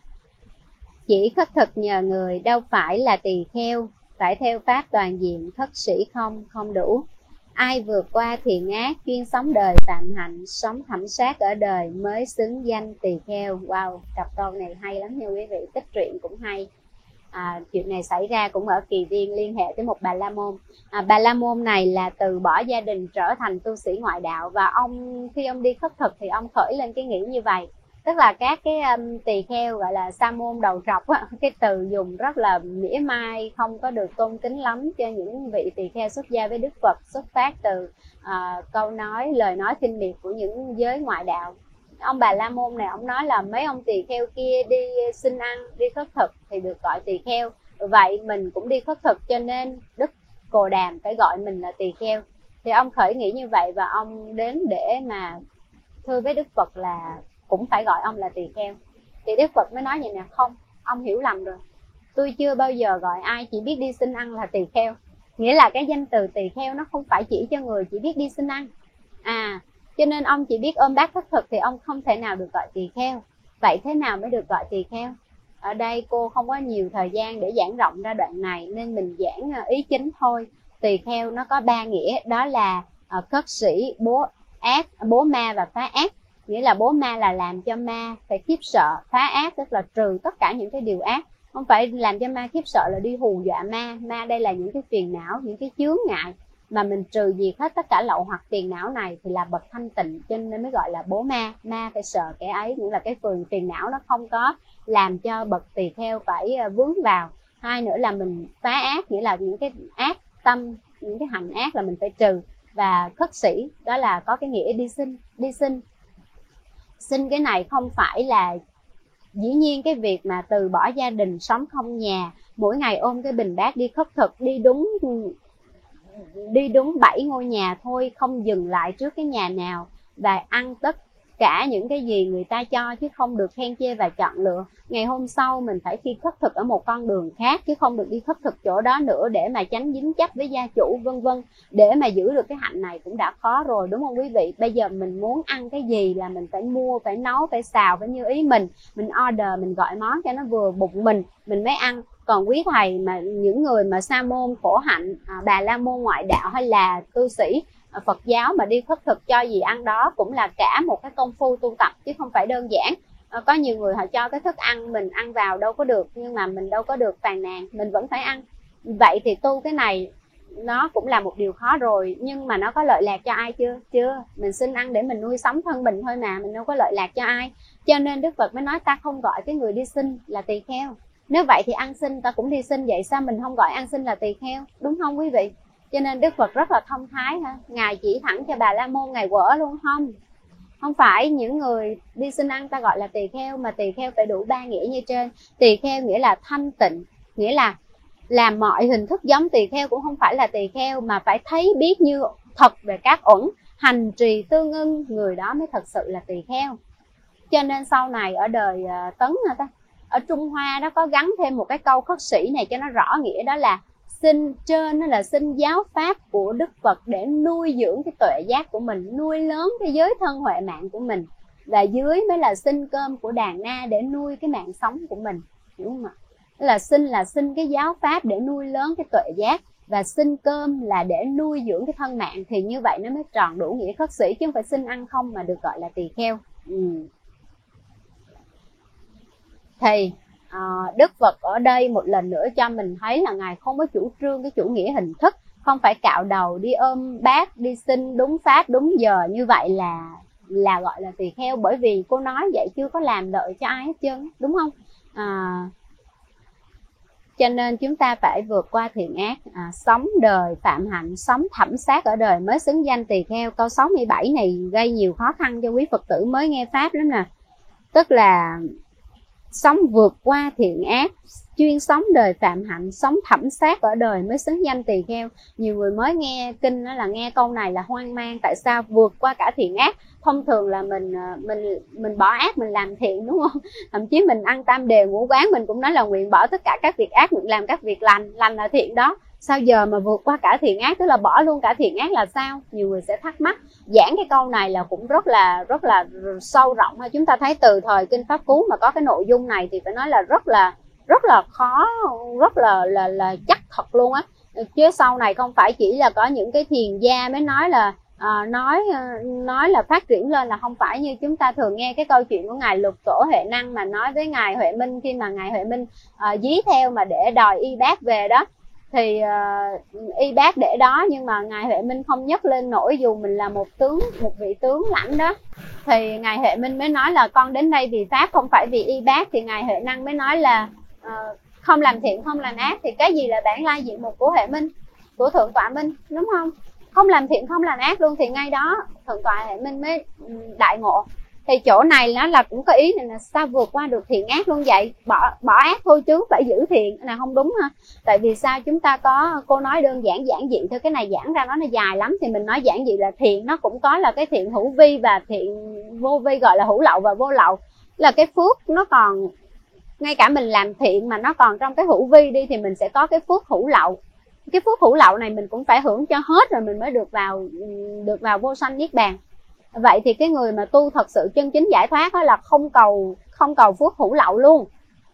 Chỉ khất thực nhờ người đâu phải là tỳ kheo, phải theo pháp toàn diện, khất sĩ không, không đủ. Ai vượt qua thiện ác, chuyên sống đời phạm hạnh, sống thẩm sát ở đời mới xứng danh tỳ kheo. Wow, cặp câu này hay lắm nha quý vị, tích truyện cũng hay. À, chuyện này xảy ra cũng ở Kỳ Viên, liên hệ tới một Bà La Môn. À, Bà La Môn này là từ bỏ gia đình trở thành tu sĩ ngoại đạo, và ông khi ông đi khất thực thì ông khởi lên cái nghĩ như vậy. Tức là các cái um, tỳ kheo gọi là sa môn đầu trọc á, cái từ dùng rất là mỉa mai, không có được tôn kính lắm cho những vị tỳ kheo xuất gia với Đức Phật, xuất phát từ uh, câu nói, lời nói khinh miệt của những giới ngoại đạo. Ông Bà La Môn này, ông nói là mấy ông tỳ kheo kia đi xin ăn, đi khất thực thì được gọi tỳ kheo, vậy mình cũng đi khất thực, cho nên Đức cồ đàm phải gọi mình là tỳ kheo. Thì ông khởi nghĩ như vậy và ông đến để mà thưa với Đức Phật là cũng phải gọi ông là tỳ kheo. Thì Đức Phật mới nói vậy nè, không, ông hiểu lầm rồi. Tôi chưa bao giờ gọi ai chỉ biết đi xin ăn là tỳ kheo. Nghĩa là cái danh từ tỳ kheo nó không phải chỉ cho người chỉ biết đi xin ăn. À, cho nên ông chỉ biết ôm bát khất thực thì ông không thể nào được gọi tỳ kheo. Vậy thế nào mới được gọi tỳ kheo? Ở đây cô không có nhiều thời gian để giảng rộng ra đoạn này nên mình giảng ý chính thôi. Tỳ kheo nó có ba nghĩa, đó là uh, khất sĩ, bố ác, bố ma và phá ác. Nghĩa là bố ma là làm cho ma phải khiếp sợ, phá ác tức là trừ tất cả những cái điều ác. Không phải làm cho ma khiếp sợ là đi hù dọa ma. Ma đây là những cái phiền não, những cái chướng ngại mà mình trừ diệt hết tất cả lậu hoặc phiền não này thì là bậc thanh tịnh, cho nên mới gọi là bố ma. Ma phải sợ cái ấy, nghĩa là cái phiền phiền não nó không có làm cho bậc tỳ kheo phải vướng vào. Hai nữa là mình phá ác, nghĩa là những cái ác tâm, những cái hành ác là mình phải trừ. Và khất sĩ đó là có cái nghĩa đi xin, đi xin. Xin cái này không phải là dĩ nhiên cái việc mà từ bỏ gia đình, sống không nhà, mỗi ngày ôm cái bình bát đi khất thực, đi đúng đi đúng bảy ngôi nhà thôi, không dừng lại trước cái nhà nào, và ăn tất cả những cái gì người ta cho chứ không được khen chê và chọn lựa. Ngày hôm sau mình phải đi khất thực ở một con đường khác chứ không được đi khất thực chỗ đó nữa để mà tránh dính chấp với gia chủ vân vân. Để mà giữ được cái hạnh này cũng đã khó rồi, đúng không quý vị? Bây giờ mình muốn ăn cái gì là mình phải mua, phải nấu, phải xào, phải như ý mình. Mình order, mình gọi món cho nó vừa bụng mình, mình mới ăn. Còn quý thầy mà những người mà sa môn khổ hạnh, à, bà la môn ngoại đạo hay là cư sĩ à, Phật giáo mà đi khất thực cho gì ăn đó cũng là cả một cái công phu tu tập chứ không phải đơn giản. À, có nhiều người họ cho cái thức ăn mình ăn vào đâu có được, nhưng mà mình đâu có được phàn nàn, mình vẫn phải ăn. Vậy thì tu cái này nó cũng là một điều khó rồi, nhưng mà nó có lợi lạc cho ai chưa? Chưa. Mình xin ăn để mình nuôi sống thân mình thôi mà, mình đâu có lợi lạc cho ai. Cho nên Đức Phật mới nói ta không gọi cái người đi xin là tỳ kheo. Nếu vậy thì ăn xin ta cũng đi xin, vậy sao mình không gọi ăn xin là tỳ kheo, đúng không quý vị? Cho nên Đức Phật rất là thông thái ha. Ngài chỉ thẳng cho Bà La Môn, Ngài quở luôn không? Không phải những người đi xin ăn ta gọi là tỳ kheo, mà tỳ kheo phải đủ ba nghĩa như trên. Tỳ kheo nghĩa là thanh tịnh, nghĩa là làm mọi hình thức giống tỳ kheo cũng không phải là tỳ kheo, mà phải thấy biết như thật về các uẩn, hành trì tương ưng, người đó mới thật sự là tỳ kheo. Cho nên sau này ở đời uh, Tấn hả ta, ở Trung Hoa nó có gắn thêm một cái câu khất sĩ này cho nó rõ nghĩa, đó là xin trên nó là xin giáo pháp của Đức Phật để nuôi dưỡng cái tuệ giác của mình, nuôi lớn cái giới thân huệ mạng của mình, và dưới mới là xin cơm của đàn na để nuôi cái mạng sống của mình, hiểu không ạ? Là xin là xin cái giáo pháp để nuôi lớn cái tuệ giác, và xin cơm là để nuôi dưỡng cái thân mạng, thì như vậy nó mới tròn đủ nghĩa khất sĩ, chứ không phải xin ăn không mà được gọi là tỳ kheo. Ừ. Thì à, Đức Phật ở đây một lần nữa cho mình thấy là Ngài không có chủ trương cái chủ nghĩa hình thức, không phải cạo đầu đi ôm bát đi xin đúng pháp đúng giờ như vậy là là gọi là tỳ kheo, bởi vì cô nói vậy chưa có làm lợi cho ai hết trơn, đúng không? À, cho nên chúng ta phải vượt qua thiện ác, à, sống đời phạm hạnh, sống thẩm sát ở đời mới xứng danh tỳ kheo. Câu sáu mươi bảy này gây nhiều khó khăn cho quý Phật tử mới nghe pháp lắm nè. Tức là sống vượt qua thiện ác, chuyên sống đời phạm hạnh, sống thẩm sát ở đời mới xứng danh tỳ kheo. Nhiều người mới nghe kinh đó là nghe câu này là hoang mang, tại sao vượt qua cả thiện ác? Thông thường là mình mình mình bỏ ác mình làm thiện, đúng không? Thậm chí mình ăn tam đề ngũ quán mình cũng nói là nguyện bỏ tất cả các việc ác, nguyện làm các việc lành, lành là thiện đó. Sao giờ mà vượt qua cả thiện ác, tức là bỏ luôn cả thiện ác là sao? Nhiều người sẽ thắc mắc. Giảng cái câu này là cũng rất là rất là sâu rộng ha. Chúng ta thấy từ thời Kinh Pháp Cú mà có cái nội dung này thì phải nói là rất là rất là khó, rất là là là chắc thật luôn á. Chứ sau này không phải chỉ là có những cái thiền gia mới nói là à, nói nói là phát triển lên, là không phải như chúng ta thường nghe cái câu chuyện của ngài Lục Tổ Huệ Năng mà nói với ngài Huệ Minh, khi mà ngài Huệ Minh à, dí theo mà để đòi y bát về đó, thì uh, y bát để đó nhưng mà ngài Huệ Minh không nhấc lên nổi dù mình là một tướng, một vị tướng lãnh đó. Thì ngài Huệ Minh mới nói là con đến đây vì pháp không phải vì y bát. Thì ngài Huệ Năng mới nói là uh, không làm thiện không làm ác, thì cái gì là bản lai diện mục của Huệ Minh, của Thượng Tọa Minh, đúng không? Không làm thiện không làm ác luôn, thì ngay đó Thượng Tọa Huệ Minh mới đại ngộ. Thì chỗ này nó là cũng có ý này là sao vượt qua được thiện ác luôn vậy, bỏ bỏ ác thôi chứ phải giữ thiện là không đúng ha. Tại vì sao chúng ta có, cô nói đơn giản giản dị thôi, cái này giảng ra nó nó dài lắm, thì mình nói giản dị là thiện nó cũng có là cái thiện hữu vi và thiện vô vi, gọi là hữu lậu và vô lậu. Là cái phước nó còn, ngay cả mình làm thiện mà nó còn trong cái hữu vi đi thì mình sẽ có cái phước hữu lậu. Cái phước hữu lậu này mình cũng phải hưởng cho hết rồi mình mới được vào được vào vô sanh niết bàn. Vậy thì cái người mà tu thật sự chân chính giải thoát đó là không cầu không cầu phước hữu lậu luôn.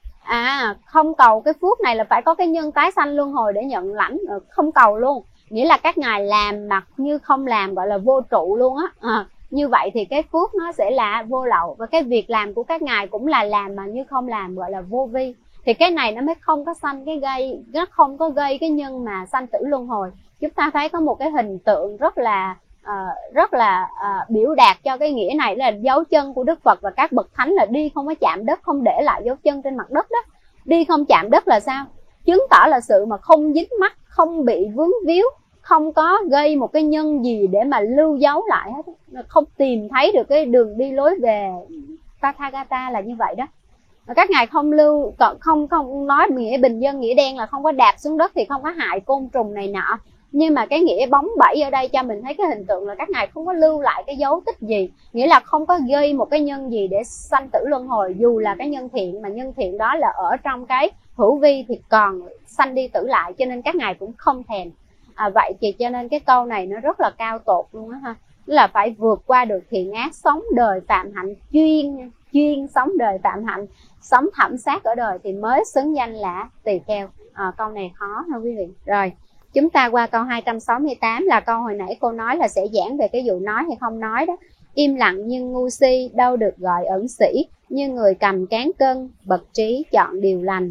À, không cầu cái phước này là phải có cái nhân tái sanh luân hồi để nhận lãnh, không cầu luôn. Nghĩa là các ngài làm mà như không làm, gọi là vô trụ luôn á. À, như vậy thì cái phước nó sẽ là vô lậu, và cái việc làm của các ngài cũng là làm mà như không làm, gọi là vô vi. Thì cái này nó mới không có sanh cái gây, nó không có gây cái nhân mà sanh tử luân hồi. Chúng ta thấy có một cái hình tượng rất là uh, rất là uh, biểu đạt cho cái nghĩa này, là dấu chân của Đức Phật và các bậc thánh là đi không có chạm đất, không để lại dấu chân trên mặt đất đó. Đi không chạm đất là sao? Chứng tỏ là sự mà không dính mắc, không bị vướng víu, không có gây một cái nhân gì để mà lưu dấu lại hết, không tìm thấy được cái đường đi lối về Tathagata là như vậy đó. Các ngài không lưu, không không nói nghĩa bình dân nghĩa đen là không có đạp xuống đất thì không có hại côn trùng này nọ, nhưng mà cái nghĩa bóng bẩy ở đây cho mình thấy cái hình tượng là các ngài không có lưu lại cái dấu tích gì, nghĩa là không có gây một cái nhân gì để sanh tử luân hồi, dù là cái nhân thiện, mà nhân thiện đó là ở trong cái hữu vi thì còn sanh đi tử lại, cho nên các ngài cũng không thèm. À, vậy thì cho nên cái câu này nó rất là cao tột luôn á ha, là phải vượt qua được thiện ác, sống đời phạm hạnh, chuyên chuyên sống đời phạm hạnh, sống thẩm sát ở đời thì mới xứng danh là tỳ kheo. À, câu này khó ha quý vị. Rồi chúng ta qua câu hai trăm sáu mươi tám, là câu hồi nãy cô nói là sẽ giảng về cái vụ nói hay không nói đó. Im lặng nhưng ngu si, đâu được gọi ẩn sĩ, như người cầm cán cân, bậc trí chọn điều lành.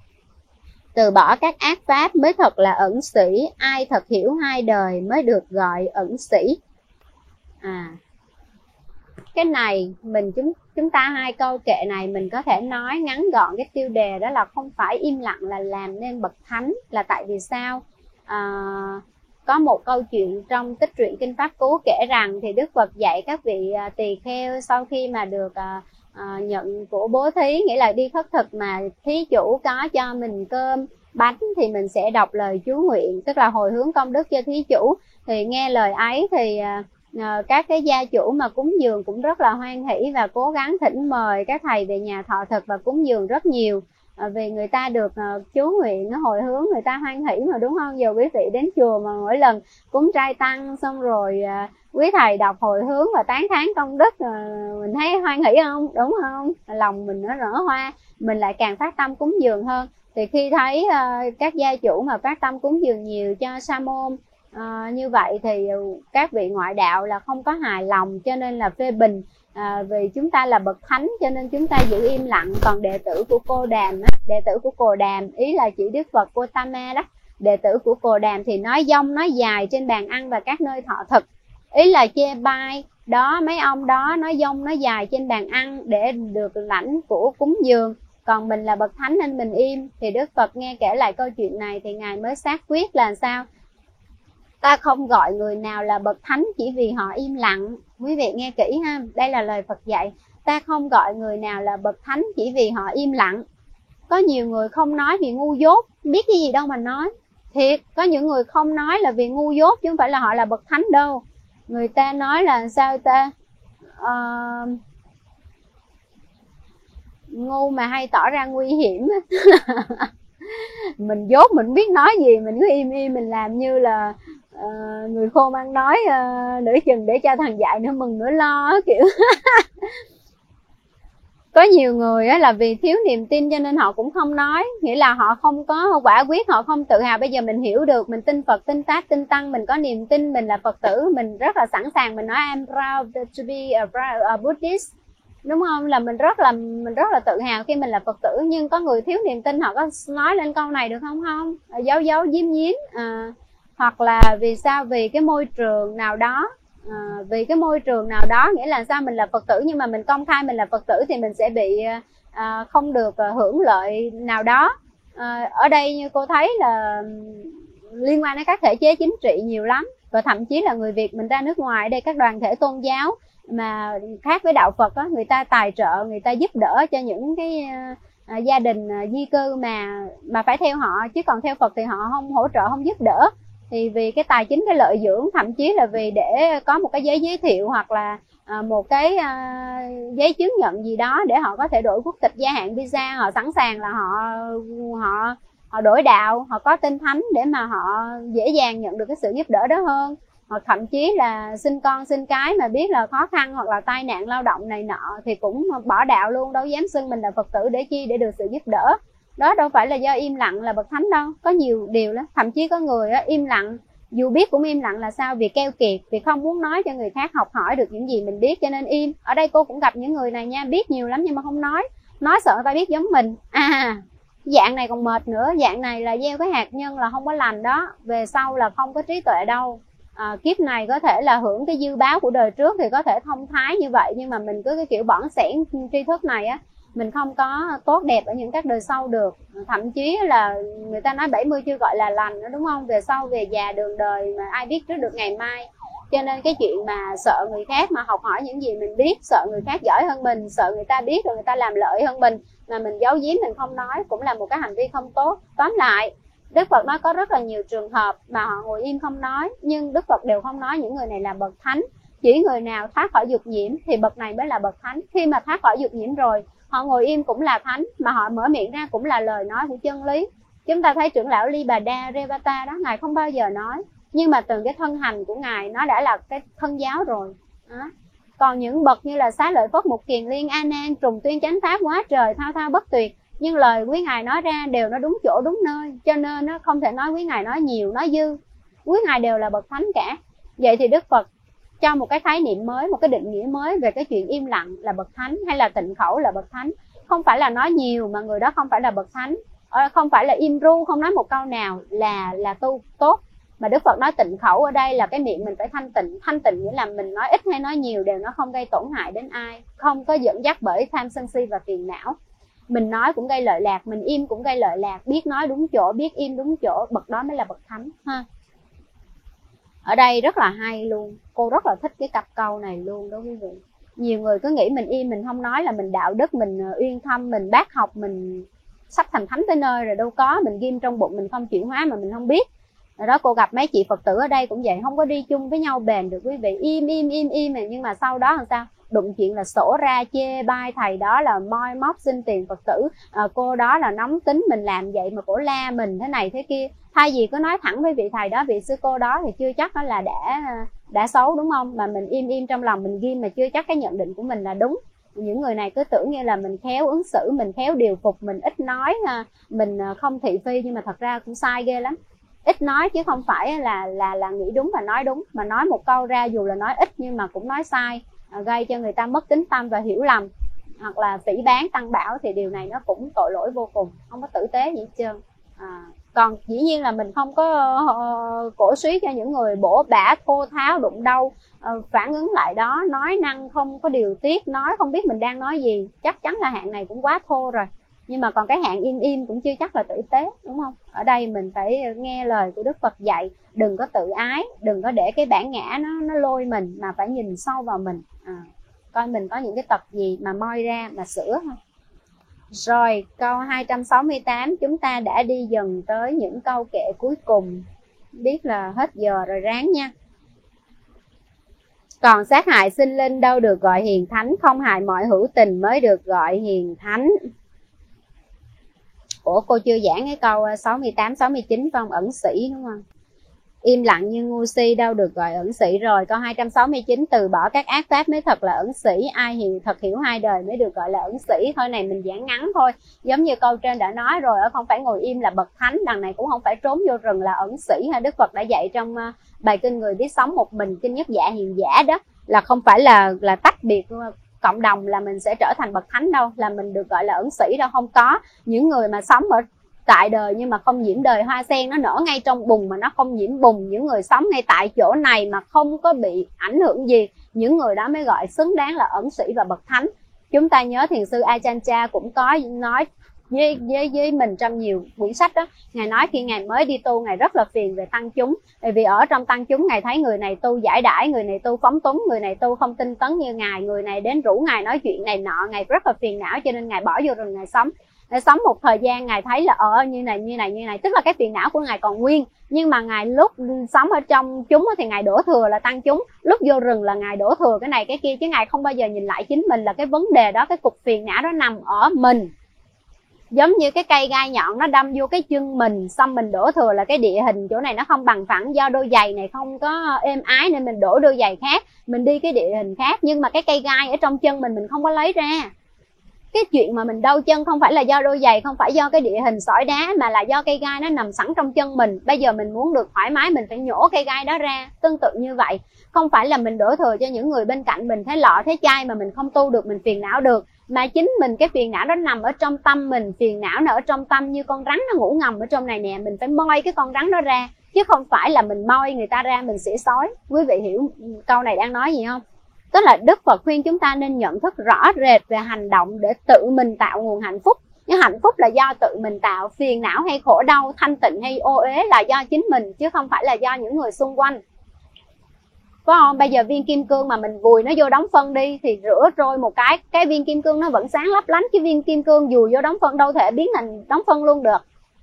Từ bỏ các ác pháp mới thật là ẩn sĩ, ai thật hiểu hai đời mới được gọi ẩn sĩ. À, cái này mình chúng chúng ta hai câu kệ này mình có thể nói ngắn gọn cái tiêu đề đó là không phải im lặng là làm nên bậc thánh. Là tại vì sao? À, có một câu chuyện trong tích truyện Kinh Pháp Cú kể rằng thì Đức Phật dạy các vị tỳ kheo sau khi mà được à, à, nhận của bố thí, nghĩa là đi khất thực mà thí chủ có cho mình cơm bánh thì mình sẽ đọc lời chú nguyện, tức là hồi hướng công đức cho thí chủ. Thì nghe lời ấy thì à, À, các cái gia chủ mà cúng dường cũng rất là hoan hỷ và cố gắng thỉnh mời các thầy về nhà thọ thực và cúng dường rất nhiều, à, vì người ta được à, chú nguyện nó hồi hướng, người ta hoan hỷ mà, đúng không? Giờ quý vị đến chùa mà mỗi lần cúng trai tăng xong rồi à, quý thầy đọc hồi hướng và tán thán công đức, à, mình thấy hoan hỷ không? Đúng không? Lòng mình nó nở hoa, mình lại càng phát tâm cúng dường hơn. Thì khi thấy à, các gia chủ mà phát tâm cúng dường nhiều cho sa môn À, như vậy thì các vị ngoại đạo là không có hài lòng, cho nên là phê bình. À, vì chúng ta là bậc thánh cho nên chúng ta giữ im lặng. Còn đệ tử của Cô Đàm á, đệ tử của Cồ Đàm, ý là chỉ Đức Phật Gotama đó, đệ tử của Cồ Đàm thì nói dông nói dài trên bàn ăn và các nơi thọ thực, ý là chê bai đó, mấy ông đó nói dông nói dài trên bàn ăn để được lãnh của cúng dường. Còn mình là bậc thánh nên mình im. Thì Đức Phật nghe kể lại câu chuyện này thì ngài mới xác quyết là sao? Ta không gọi người nào là bậc thánh chỉ vì họ im lặng. Quý vị nghe kỹ ha, đây là lời Phật dạy. Ta không gọi người nào là bậc thánh chỉ vì họ im lặng. Có nhiều người không nói vì ngu dốt, biết cái gì đâu mà nói. Thiệt, có những người không nói là vì ngu dốt chứ không phải là họ là bậc thánh đâu. Người ta nói là sao ta? Uh, ngu mà hay tỏ ra nguy hiểm. Mình dốt, mình biết nói gì mình cứ im im, mình làm như là uh, người khôn ăn nói, uh, nửa chừng để cho thằng dạy nữa mừng nữa lo kiểu. Có nhiều người á, là vì thiếu niềm tin cho nên họ cũng không nói, nghĩa là họ không có quả quyết, họ không tự hào. Bây giờ mình hiểu được, mình tin Phật, tin Pháp, tin Tăng, mình có niềm tin mình là Phật tử, mình rất là sẵn sàng mình nói I'm proud to be a, a Buddhist, đúng không? Là mình rất là mình rất là tự hào khi mình là Phật tử. Nhưng có người thiếu niềm tin, họ có nói lên câu này được không? Không, giấu giấu giếm giếm. À, hoặc là vì sao? Vì cái môi trường nào đó. À, vì cái môi trường nào đó, nghĩa là sao? Mình là Phật tử nhưng mà mình công khai mình là Phật tử thì mình sẽ bị à, không được à, hưởng lợi nào đó. À, ở đây như cô thấy là liên quan đến các thể chế chính trị nhiều lắm, và thậm chí là người Việt mình ra nước ngoài, ở đây các đoàn thể tôn giáo mà khác với đạo Phật á, người ta tài trợ, người ta giúp đỡ cho những cái à, gia đình à, di cư mà mà phải theo họ, chứ còn theo Phật thì họ không hỗ trợ, không giúp đỡ. Thì vì cái tài chính, cái lợi dưỡng, thậm chí là vì để có một cái giấy giới thiệu hoặc là à, một cái à, giấy chứng nhận gì đó để họ có thể đổi quốc tịch, gia hạn visa, họ sẵn sàng là họ họ họ đổi đạo, họ có tinh thánh để mà họ dễ dàng nhận được cái sự giúp đỡ đó hơn. Hoặc thậm chí là sinh con sinh cái mà biết là khó khăn hoặc là tai nạn lao động này nọ thì cũng bỏ đạo luôn, đâu dám xưng mình là Phật tử để chi, để được sự giúp đỡ. Đó đâu phải là do im lặng là bậc thánh đâu, có nhiều điều lắm. Thậm chí có người á, im lặng, dù biết cũng im lặng là sao? Vì keo kiệt, vì không muốn nói cho người khác học hỏi được những gì mình biết cho nên im. Ở đây cô cũng gặp những người này nha, biết nhiều lắm nhưng mà không nói, nói sợ người ta biết giống mình. À, dạng này còn mệt nữa, dạng này là gieo cái hạt nhân là không có lành đó, về sau là không có trí tuệ đâu. À, kiếp này có thể là hưởng cái dư báo của đời trước thì có thể thông thái như vậy, nhưng mà mình cứ cái kiểu bỏng sẻn tri thức này á, mình không có tốt đẹp ở những các đời sau được. Thậm chí là người ta nói bảy mươi chưa gọi là lành nữa, đúng không? Về sau về già đường đời mà ai biết trước được ngày mai. Cho nên cái chuyện mà sợ người khác mà học hỏi những gì mình biết, sợ người khác giỏi hơn mình, sợ người ta biết rồi người ta làm lợi hơn mình mà mình giấu giếm, mình không nói, cũng là một cái hành vi không tốt. Tóm lại, Đức Phật nói có rất là nhiều trường hợp mà họ ngồi im không nói, nhưng Đức Phật đều không nói những người này là bậc thánh. Chỉ người nào thoát khỏi dục nhiễm thì bậc này mới là bậc thánh. Khi mà thoát khỏi dục nhiễm rồi, họ ngồi im cũng là thánh, mà họ mở miệng ra cũng là lời nói của chân lý. Chúng ta thấy trưởng lão Libada Revata đó, ngài không bao giờ nói, nhưng mà từ cái thân hành của ngài nó đã là cái thân giáo rồi đó. Còn những bậc như là Xá Lợi Phất, Mục Kiền Liên, A Nan, Trùng Tuyên, Chánh Pháp, Quá Trời, Thao Thao Bất Tuyệt, nhưng lời quý ngài nói ra đều nó đúng chỗ đúng nơi, cho nên nó không thể nói quý ngài nói nhiều, nói dư. Quý ngài đều là bậc thánh cả. Vậy thì Đức Phật cho một cái khái niệm mới, một cái định nghĩa mới về cái chuyện im lặng là bậc thánh, hay là tịnh khẩu là bậc thánh. Không phải là nói nhiều mà người đó không phải là bậc thánh, không phải là im ru không nói một câu nào là là tu tốt. Mà Đức Phật nói tịnh khẩu ở đây là cái miệng mình phải thanh tịnh. Thanh tịnh nghĩa là mình nói ít hay nói nhiều đều nó không gây tổn hại đến ai, không có dẫn dắt bởi tham sân si và phiền não. Mình nói cũng gây lợi lạc, mình im cũng gây lợi lạc, biết nói đúng chỗ, biết im đúng chỗ, bậc đó mới là bậc thánh ha. Ở đây rất là hay luôn, cô rất là thích cái cặp câu này luôn đó quý vị. Nhiều người cứ nghĩ mình im mình không nói là mình đạo đức, mình uyên thâm, mình bác học, mình sắp thành thánh tới nơi rồi. Đâu có, mình ghim trong bụng mình không chuyển hóa mà mình không biết. Rồi đó, cô gặp mấy chị Phật tử ở đây cũng vậy, không có đi chung với nhau bền được quý vị, im im im im này. Nhưng mà sau đó làm sao? Đụng chuyện là sổ ra chê bai thầy đó là moi móc xin tiền Phật tử, à, cô đó là nóng tính, mình làm vậy mà cổ la mình thế này thế kia. Thay vì có nói thẳng với vị thầy đó, vị sư cô đó thì chưa chắc đó là đã đã xấu, đúng không? Mà mình im im trong lòng mình ghim mà chưa chắc cái nhận định của mình là đúng. Những người này cứ tưởng như là mình khéo ứng xử, mình khéo điều phục, mình ít nói, mình không thị phi, nhưng mà thật ra cũng sai ghê lắm. Ít nói chứ không phải là là là nghĩ đúng và nói đúng, mà nói một câu ra dù là nói ít nhưng mà cũng nói sai, gây cho người ta mất tín tâm và hiểu lầm, hoặc là phỉ báng tăng bảo, thì điều này nó cũng tội lỗi vô cùng, không có tử tế gì hết trơn. À, còn dĩ nhiên là mình không có uh, cổ suý cho những người bổ bả, thô tháo, đụng đâu, uh, phản ứng lại đó, nói năng không có điều tiết, nói không biết mình đang nói gì, chắc chắn là hạng này cũng quá thô rồi. Nhưng mà còn cái hạng im im cũng chưa chắc là tử tế, đúng không? Ở đây mình phải nghe lời của Đức Phật dạy, đừng có tự ái, đừng có để cái bản ngã nó nó lôi mình, mà phải nhìn sâu vào mình, à, coi mình có những cái tật gì mà moi ra mà sửa thôi. Rồi, câu hai trăm sáu mươi tám chúng ta đã đi dần tới những câu kệ cuối cùng. Biết là hết giờ rồi, ráng nha. Còn sát hại sinh linh đâu được gọi hiền thánh, không hại mọi hữu tình mới được gọi hiền thánh. Ủa, cô chưa giảng cái câu sáu mươi tám, sáu mươi chín phải không? Ẩn sĩ đúng không? Im lặng như ngu si đâu được gọi ẩn sĩ. Rồi câu hai trăm sáu mươi chín, từ bỏ các ác pháp mới thật là ẩn sĩ, ai hiểu thật hiểu hai đời mới được gọi là ẩn sĩ. Thôi này mình giảng ngắn thôi, giống như câu trên đã nói rồi, không phải ngồi im là bậc thánh, đằng này cũng không phải trốn vô rừng là ẩn sĩ. Đức Phật đã dạy trong bài kinh Người Biết Sống Một Mình, kinh Nhất Dạ Hiền Giả đó, là không phải là là tách biệt cộng đồng là mình sẽ trở thành bậc thánh đâu, là mình được gọi là ẩn sĩ đâu, không có. Những người mà sống ở tại đời nhưng mà không nhiễm đời hoa sen, nó nở ngay trong bùn mà nó không nhiễm bùn, những người sống ngay tại chỗ này mà không có bị ảnh hưởng gì, những người đó mới gọi xứng đáng là ẩn sĩ và bậc thánh. Chúng ta nhớ thiền sư Ajahn Chah cũng có nói với, với, với mình trong nhiều quyển sách đó. Ngài nói khi Ngài mới đi tu, Ngài rất là phiền về tăng chúng. Tại vì ở trong tăng chúng, Ngài thấy người này tu giải đãi, người này tu phóng túng, người này tu không tinh tấn như Ngài, người này đến rủ Ngài nói chuyện này nọ. Ngài rất là phiền não, cho nên Ngài bỏ vô rừng Ngài sống. Ngài sống một thời gian, Ngài thấy là ờ như này như này như này, tức là cái phiền não của Ngài còn nguyên. Nhưng mà Ngài lúc sống ở trong chúng thì Ngài đổ thừa là tăng chúng, lúc vô rừng là Ngài đổ thừa cái này cái kia, chứ Ngài không bao giờ nhìn lại chính mình là cái vấn đề đó, cái cục phiền não đó nằm ở mình. Giống như cái cây gai nhọn nó đâm vô cái chân mình, xong mình đổ thừa là cái địa hình chỗ này nó không bằng phẳng, do đôi giày này không có êm ái nên mình đổ đôi giày khác, mình đi cái địa hình khác. Nhưng mà cái cây gai ở trong chân mình mình không có lấy ra. Cái chuyện mà mình đau chân không phải là do đôi giày, không phải do cái địa hình sỏi đá, mà là do cây gai nó nằm sẵn trong chân mình. Bây giờ mình muốn được thoải mái, mình phải nhổ cây gai đó ra. Tương tự như vậy, không phải là mình đổ thừa cho những người bên cạnh mình, thế lọ thế chai mà mình không tu được, mình phiền não được. Mà chính mình, cái phiền não đó nằm ở trong tâm mình. Phiền não nó ở trong tâm như con rắn nó ngủ ngầm ở trong này nè. Mình phải moi cái con rắn đó ra, chứ không phải là mình moi người ta ra mình xỉa xói. Quý vị hiểu câu này đang nói gì không? Tức là Đức Phật khuyên chúng ta nên nhận thức rõ rệt về hành động để tự mình tạo nguồn hạnh phúc. Nhưng hạnh phúc là do tự mình tạo, phiền não hay khổ đau, thanh tịnh hay ô uế là do chính mình, chứ không phải là do những người xung quanh. Phải không? Bây giờ viên kim cương mà mình vùi nó vô đống phân đi thì rửa trôi một cái, cái viên kim cương nó vẫn sáng lấp lánh. Cái viên kim cương vùi vô đống phân đâu thể biến thành đống phân luôn được.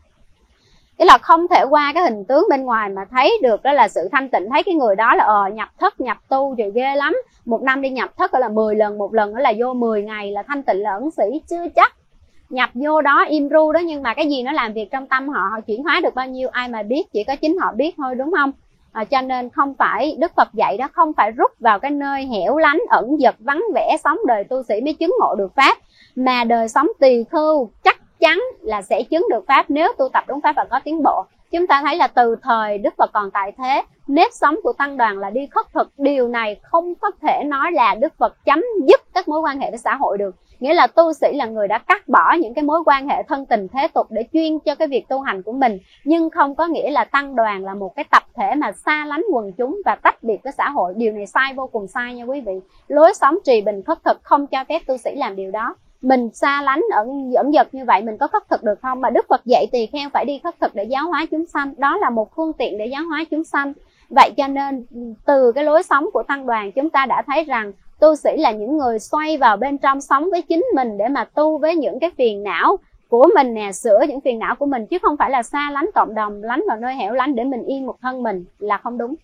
Tức là không thể qua cái hình tướng bên ngoài mà thấy được đó là sự thanh tịnh. Thấy cái người đó là ờ nhập thất nhập tu rồi ghê lắm, một năm đi nhập thất là mười lần, một lần đó là vô mười ngày là thanh tịnh là ẩn sĩ. Chưa chắc. Nhập vô đó im ru đó, nhưng mà cái gì nó làm việc trong tâm họ, họ chuyển hóa được bao nhiêu ai mà biết, chỉ có chính họ biết thôi, đúng không? À, cho nên không phải, Đức Phật dạy đó không phải rút vào cái nơi hẻo lánh ẩn dật vắng vẻ sống đời tu sĩ mới chứng ngộ được pháp, mà đời sống tỳ khưu chắc chắn là sẽ chứng được pháp nếu tu tập đúng pháp và có tiến bộ. Chúng ta thấy là từ thời Đức Phật còn tại thế, nếp sống của tăng đoàn là đi khất thực. Điều này không có thể nói là Đức Phật chấm dứt các mối quan hệ với xã hội được. Nghĩa là tu sĩ là người đã cắt bỏ những cái mối quan hệ thân tình thế tục để chuyên cho cái việc tu hành của mình. Nhưng không có nghĩa là tăng đoàn là một cái tập thể mà xa lánh quần chúng và tách biệt với xã hội. Điều này sai, vô cùng sai nha quý vị. Lối sống trì bình khất thực không cho phép tu sĩ làm điều đó. Mình xa lánh ẩn ẩn dật như vậy mình có khất thực được không? Mà Đức Phật dạy tỳ kheo phải đi khất thực để giáo hóa chúng sanh. Đó là một phương tiện để giáo hóa chúng sanh. Vậy cho nên từ cái lối sống của tăng đoàn chúng ta đã thấy rằng tu sĩ là những người xoay vào bên trong, sống với chính mình để mà tu với những cái phiền não của mình nè, sửa những phiền não của mình, chứ không phải là xa lánh cộng đồng, lánh vào nơi hẻo lánh để mình yên một thân mình, là không đúng.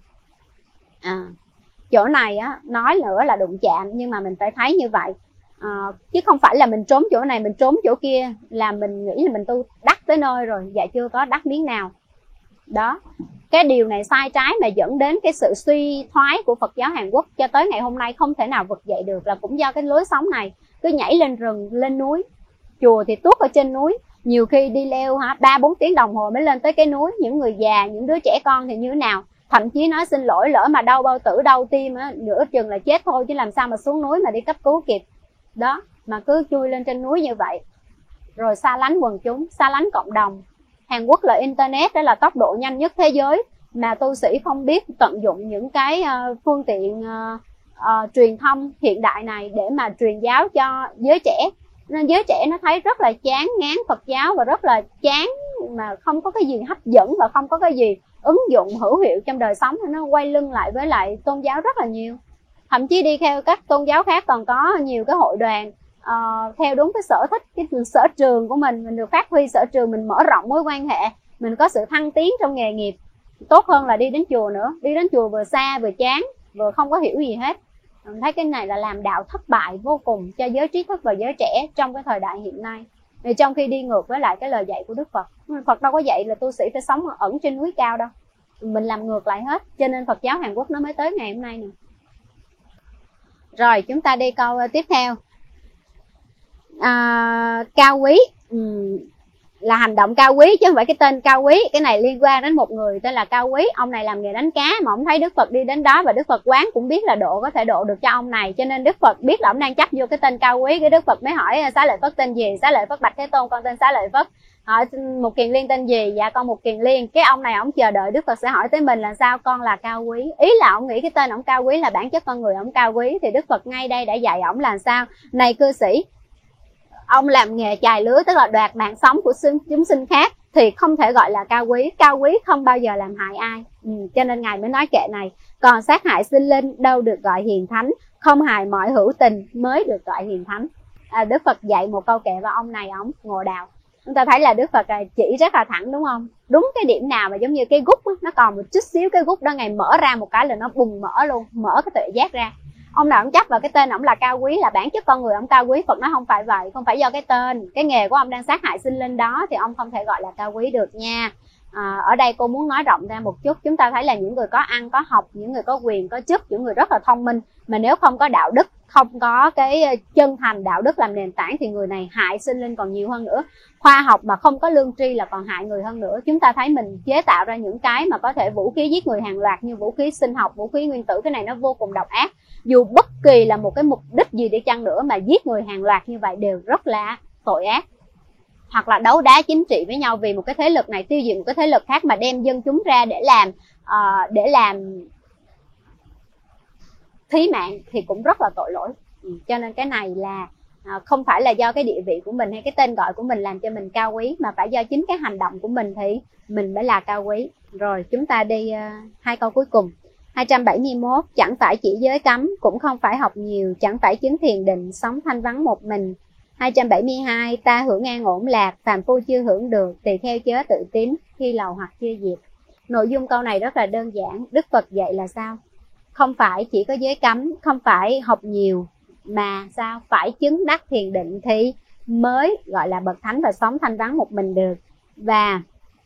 À, chỗ này á, nói nữa là đụng chạm, nhưng mà mình phải thấy như vậy. À, chứ không phải là mình trốn chỗ này mình trốn chỗ kia là mình nghĩ là mình tu đắc tới nơi rồi. Dạ chưa có đắc miếng nào. Đó, cái điều này sai trái mà dẫn đến cái sự suy thoái của Phật giáo Hàn Quốc cho tới ngày hôm nay không thể nào vực dậy được, là cũng do cái lối sống này. Cứ nhảy lên rừng, lên núi, chùa thì tuốt ở trên núi, nhiều khi đi leo hả ba bốn tiếng đồng hồ mới lên tới cái núi. Những người già, những đứa trẻ con thì như thế nào? Thậm chí nói xin lỗi, lỡ mà đau bao tử, đau tim á, nửa chừng là chết thôi, chứ làm sao mà xuống núi mà đi cấp cứu kịp. Đó, mà cứ chui lên trên núi như vậy. Rồi xa lánh quần chúng, xa lánh cộng đồng. Hàn Quốc là internet, đó là tốc độ nhanh nhất thế giới, mà tu sĩ không biết tận dụng những cái uh, phương tiện uh, uh, truyền thông hiện đại này để mà truyền giáo cho giới trẻ. Nên giới trẻ nó thấy rất là chán ngán Phật giáo và rất là chán, mà không có cái gì hấp dẫn và không có cái gì ứng dụng hữu hiệu trong đời sống, nó quay lưng lại với lại tôn giáo rất là nhiều. Thậm chí đi theo các tôn giáo khác còn có nhiều cái hội đoàn uh, theo đúng cái sở thích, cái sở trường của mình, mình được phát huy sở trường, mình mở rộng mối quan hệ, mình có sự thăng tiến trong nghề nghiệp, tốt hơn là đi đến chùa nữa. Đi đến chùa vừa xa vừa chán, vừa không có hiểu gì hết. Mình thấy cái này là làm đạo thất bại vô cùng cho giới trí thức và giới trẻ trong cái thời đại hiện nay. Thì trong khi đi ngược với lại cái lời dạy của Đức Phật. Phật đâu có dạy là tu sĩ phải sống ẩn trên núi cao đâu. Mình làm ngược lại hết. Cho nên Phật giáo Hàn Quốc nó mới tới ngày hôm nay nè. Rồi chúng ta đi câu tiếp theo. À, cao quý uhm, là hành động cao quý chứ không phải cái tên cao quý. Cái này liên quan đến một người tên là Cao Quý. Ông này làm nghề đánh cá mà ông thấy Đức Phật đi đến đó, và Đức Phật quán cũng biết là độ có thể độ được cho ông này, cho nên Đức Phật biết là ông đang chấp vô cái tên Cao Quý. Cái Đức Phật mới hỏi Xá Lợi Phất tên gì? Xá Lợi Phất bạch Thế Tôn, con tên Xá Lợi Phất. Hỏi Mục Kiền Liên tên gì? Dạ con Mục Kiền Liên. Cái ông này ông chờ đợi Đức Phật sẽ hỏi tới mình là sao? Con là Cao Quý. Ý là ông nghĩ cái tên ông Cao Quý là bản chất con người ông cao quý. Thì Đức Phật ngay đây đã dạy ông là sao? Này cư sĩ, ông làm nghề chài lưới, tức là đoạt mạng sống của chúng sinh khác, thì không thể gọi là cao quý. Cao quý không bao giờ làm hại ai. Ừ, cho nên Ngài mới nói kệ này: còn sát hại sinh linh đâu được gọi hiền thánh, không hại mọi hữu tình mới được gọi hiền thánh. À, Đức Phật dạy một câu kệ và ông này ông ngộ đạo. Chúng ta thấy là Đức Phật chỉ rất là thẳng, đúng không? Đúng cái điểm nào mà giống như cái gút đó, nó còn một chút xíu cái gút đó, Ngài mở ra một cái là nó bùng mở luôn, mở cái tuệ giác ra. Ông nào ông chấp vào cái tên ông là cao quý, là bản chất con người ông cao quý. Phật nói không phải vậy, không phải do cái tên, cái nghề của ông đang sát hại sinh linh đó thì ông không thể gọi là cao quý được nha. À, ở đây cô muốn nói rộng ra một chút. Chúng ta thấy là những người có ăn có học, những người có quyền có chức, những người rất là thông minh, mà nếu không có đạo đức, không có cái chân thành đạo đức làm nền tảng thì người này hại sinh linh còn nhiều hơn nữa. Khoa học mà không có lương tri là còn hại người hơn nữa. Chúng ta thấy mình chế tạo ra những cái mà có thể vũ khí giết người hàng loạt như vũ khí sinh học, vũ khí nguyên tử, cái này nó vô cùng độc ác. Dù bất kỳ là một cái mục đích gì đi chăng nữa mà giết người hàng loạt như vậy đều rất là tội ác. Hoặc là đấu đá chính trị với nhau vì một cái thế lực này tiêu diệt một cái thế lực khác, mà đem dân chúng ra để làm uh, để làm thí mạng thì cũng rất là tội lỗi. Ừ, cho nên cái này là uh, không phải là do cái địa vị của mình hay cái tên gọi của mình làm cho mình cao quý, mà phải do chính cái hành động của mình thì mình mới là cao quý. Rồi chúng ta đi uh, hai câu cuối cùng. Hai trăm bảy mươi mốt. Chẳng phải chỉ giới cấm, cũng không phải học nhiều, chẳng phải chứng thiền định, sống thanh vắng một mình. Hai trăm bảy mươi hai. Ta hưởng an ổn lạc, phàm phu chưa hưởng được, tỳ kheo chớ tự tín, khi lầu hoặc chưa diệt. Nội dung câu này rất là đơn giản. Đức Phật dạy là sao? Không phải chỉ có giới cấm, không phải học nhiều, mà sao? Phải chứng đắc thiền định thì mới gọi là bậc thánh và sống thanh vắng một mình được. Và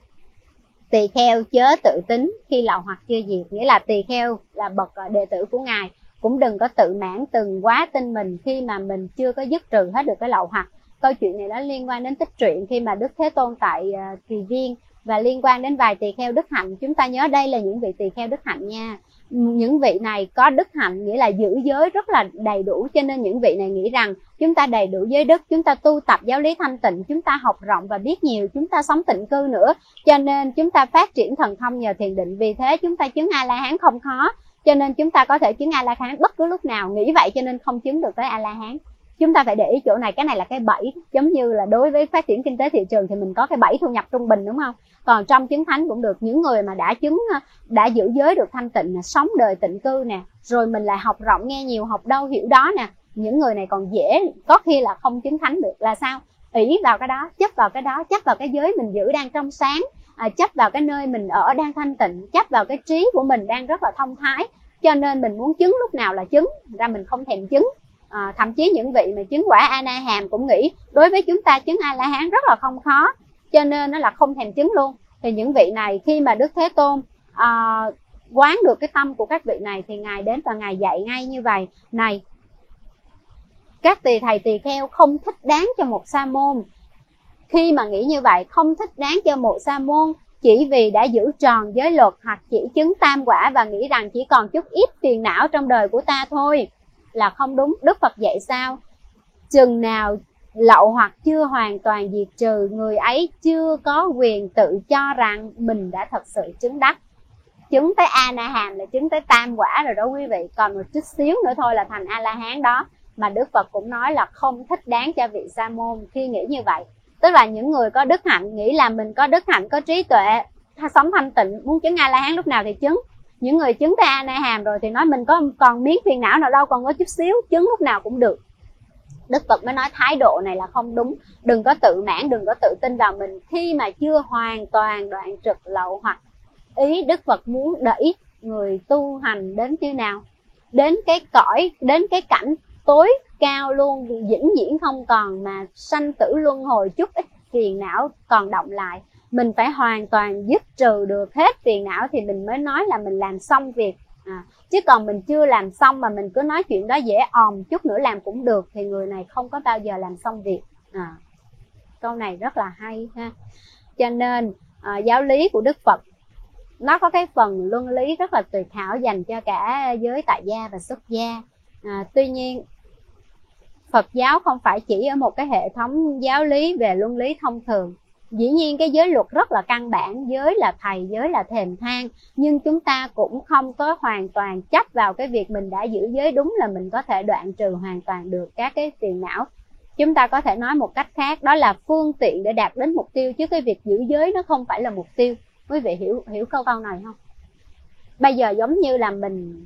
tỳ kheo chớ tự tính, khi lậu hoặc chưa diệt. Nghĩa là tỳ kheo là bậc đệ tử của Ngài cũng đừng có tự mãn từng quá tin mình khi mà mình chưa có dứt trừ hết được cái lậu hoặc. Câu chuyện này nó liên quan đến tích truyện khi mà Đức Thế Tôn tại uh, Kỳ Viên, và liên quan đến vài tỳ kheo đức hạnh. Chúng ta nhớ đây là những vị tỳ kheo đức hạnh nha. Những vị này có đức hạnh, nghĩa là giữ giới rất là đầy đủ, cho nên những vị này nghĩ rằng chúng ta đầy đủ giới đức, chúng ta tu tập giáo lý thanh tịnh, chúng ta học rộng và biết nhiều, chúng ta sống tịnh cư nữa, cho nên chúng ta phát triển thần thông nhờ thiền định. Vì thế chúng ta chứng A-la-hán không khó, cho nên chúng ta có thể chứng A-la-hán bất cứ lúc nào. Nghĩ vậy cho nên không chứng được tới A-la-hán. Chúng ta phải để ý chỗ này, cái này là cái bẫy. Giống như là đối với phát triển kinh tế thị trường thì mình có cái bẫy thu nhập trung bình, đúng không? Còn trong chứng thánh cũng được. Những người mà đã chứng, đã giữ giới được thanh tịnh nè, sống đời tịnh cư nè, rồi mình lại học rộng nghe nhiều, học đâu hiểu đó nè, những người này còn dễ, có khi là không chứng thánh được. Là sao? Ỷ vào cái đó, chấp vào cái đó, chấp vào cái giới mình giữ đang trong sáng, à, chấp vào cái nơi mình ở đang thanh tịnh, chấp vào cái trí của mình đang rất là thông thái, cho nên mình muốn chứng lúc nào là chứng, ra mình không thèm chứng. À, thậm chí những vị mà chứng quả A Na Hàm cũng nghĩ đối với chúng ta chứng A La Hán rất là không khó, cho nên nó là không thèm chứng luôn. Thì những vị này khi mà Đức Thế Tôn à, quán được cái tâm của các vị này thì Ngài đến và Ngài dạy ngay như vậy: này, các tỳ thầy tỳ kheo không thích đáng cho một sa môn. Khi mà nghĩ như vậy, không thích đáng cho một sa môn chỉ vì đã giữ tròn giới luật, hoặc chỉ chứng tam quả và nghĩ rằng chỉ còn chút ít phiền não trong đời của ta thôi, là không đúng. Đức Phật dạy sao? Chừng nào lậu hoặc chưa hoàn toàn diệt trừ, người ấy chưa có quyền tự cho rằng mình đã thật sự chứng đắc. Chứng tới A Na Hàm là chứng tới tam quả rồi đó quý vị, còn một chút xíu nữa thôi là thành A La Hán đó. Mà Đức Phật cũng nói là không thích đáng cho vị sa môn khi nghĩ như vậy. Tức là những người có đức hạnh nghĩ là mình có đức hạnh, có trí tuệ, sống thanh tịnh, muốn chứng A La Hán lúc nào thì chứng. Những người chứng tới A Na Hàm rồi thì nói mình có còn miếng phiền não nào đâu, còn có chút xíu, chứng lúc nào cũng được. Đức Phật mới nói thái độ này là không đúng. Đừng có tự mãn, đừng có tự tin vào mình khi mà chưa hoàn toàn đoạn trực lậu hoặc. Ý Đức Phật muốn đẩy người tu hành đến như nào? Đến cái cõi, đến cái cảnh tối cao luôn, vĩnh viễn không còn, mà sanh tử luân hồi, chút ít phiền não còn động lại. Mình phải hoàn toàn dứt trừ được hết phiền não thì mình mới nói là mình làm xong việc. À, chứ còn mình chưa làm xong mà mình cứ nói chuyện đó dễ òm, chút nữa làm cũng được, thì người này không có bao giờ làm xong việc. À, câu này rất là hay ha. Cho nên à, giáo lý của Đức Phật nó có cái phần luân lý rất là tuyệt hảo dành cho cả giới tại gia và xuất gia. À, tuy nhiên Phật giáo không phải chỉ ở một cái hệ thống giáo lý về luân lý thông thường. Dĩ nhiên cái giới luật rất là căn bản, giới là thầy, giới là thềm thang, nhưng chúng ta cũng không có hoàn toàn chấp vào cái việc mình đã giữ giới đúng là mình có thể đoạn trừ hoàn toàn được các cái phiền não. Chúng ta có thể nói một cách khác, đó là phương tiện để đạt đến mục tiêu, chứ cái việc giữ giới nó không phải là mục tiêu. Quý vị hiểu hiểu câu câu này không? Bây giờ giống như là mình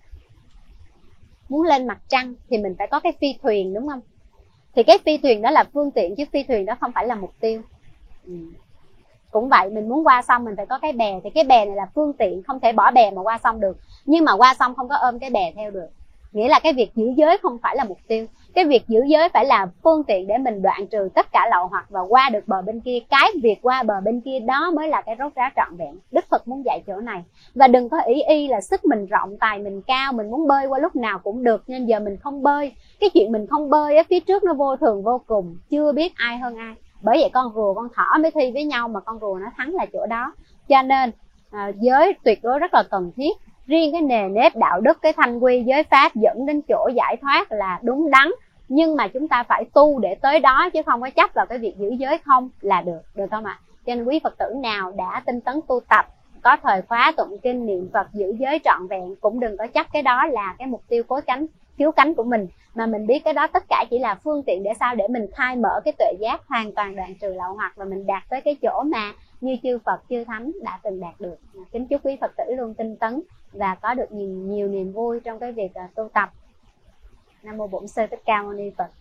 muốn lên mặt trăng thì mình phải có cái phi thuyền, đúng không? Thì cái phi thuyền đó là phương tiện, chứ phi thuyền đó không phải là mục tiêu. Ừ. Cũng vậy, mình muốn qua sông mình phải có cái bè, thì cái bè này là phương tiện, không thể bỏ bè mà qua sông được. Nhưng mà qua sông không có ôm cái bè theo được. Nghĩa là cái việc giữ giới không phải là mục tiêu. Cái việc giữ giới phải là phương tiện để mình đoạn trừ tất cả lậu hoặc và qua được bờ bên kia. Cái việc qua bờ bên kia đó mới là cái rốt ráo trọn vẹn. Đức Phật muốn dạy chỗ này. Và đừng có ý y là sức mình rộng, tài mình cao, mình muốn bơi qua lúc nào cũng được, nên giờ mình không bơi. Cái chuyện mình không bơi ở phía trước nó vô thường vô cùng, chưa biết ai hơn ai. Bởi vậy con rùa con thỏ mới thi với nhau mà con rùa nó thắng là chỗ đó. Cho nên à, giới tuyệt đối rất là cần thiết. Riêng cái nề nếp đạo đức, cái thanh quy giới pháp dẫn đến chỗ giải thoát là đúng đắn. Nhưng mà chúng ta phải tu để tới đó, chứ không có chấp vào cái việc giữ giới không là được, được không ạ? Cho nên quý Phật tử nào đã tinh tấn tu tập, có thời khóa tụng kinh niệm Phật giữ giới trọn vẹn, cũng đừng có chấp cái đó là cái mục tiêu cố cánh cứu cánh của mình, mà mình biết cái đó tất cả chỉ là phương tiện để sao để mình khai mở cái tuệ giác, hoàn toàn đoạn trừ lậu hoặc, và mình đạt tới cái chỗ mà như chư Phật chư Thánh đã từng đạt được. Kính chúc quý Phật tử luôn tinh tấn và có được nhiều, nhiều niềm vui trong cái việc uh, tu tập. Nam mô Bổn Sư Thích Ca Mâu Ni Phật.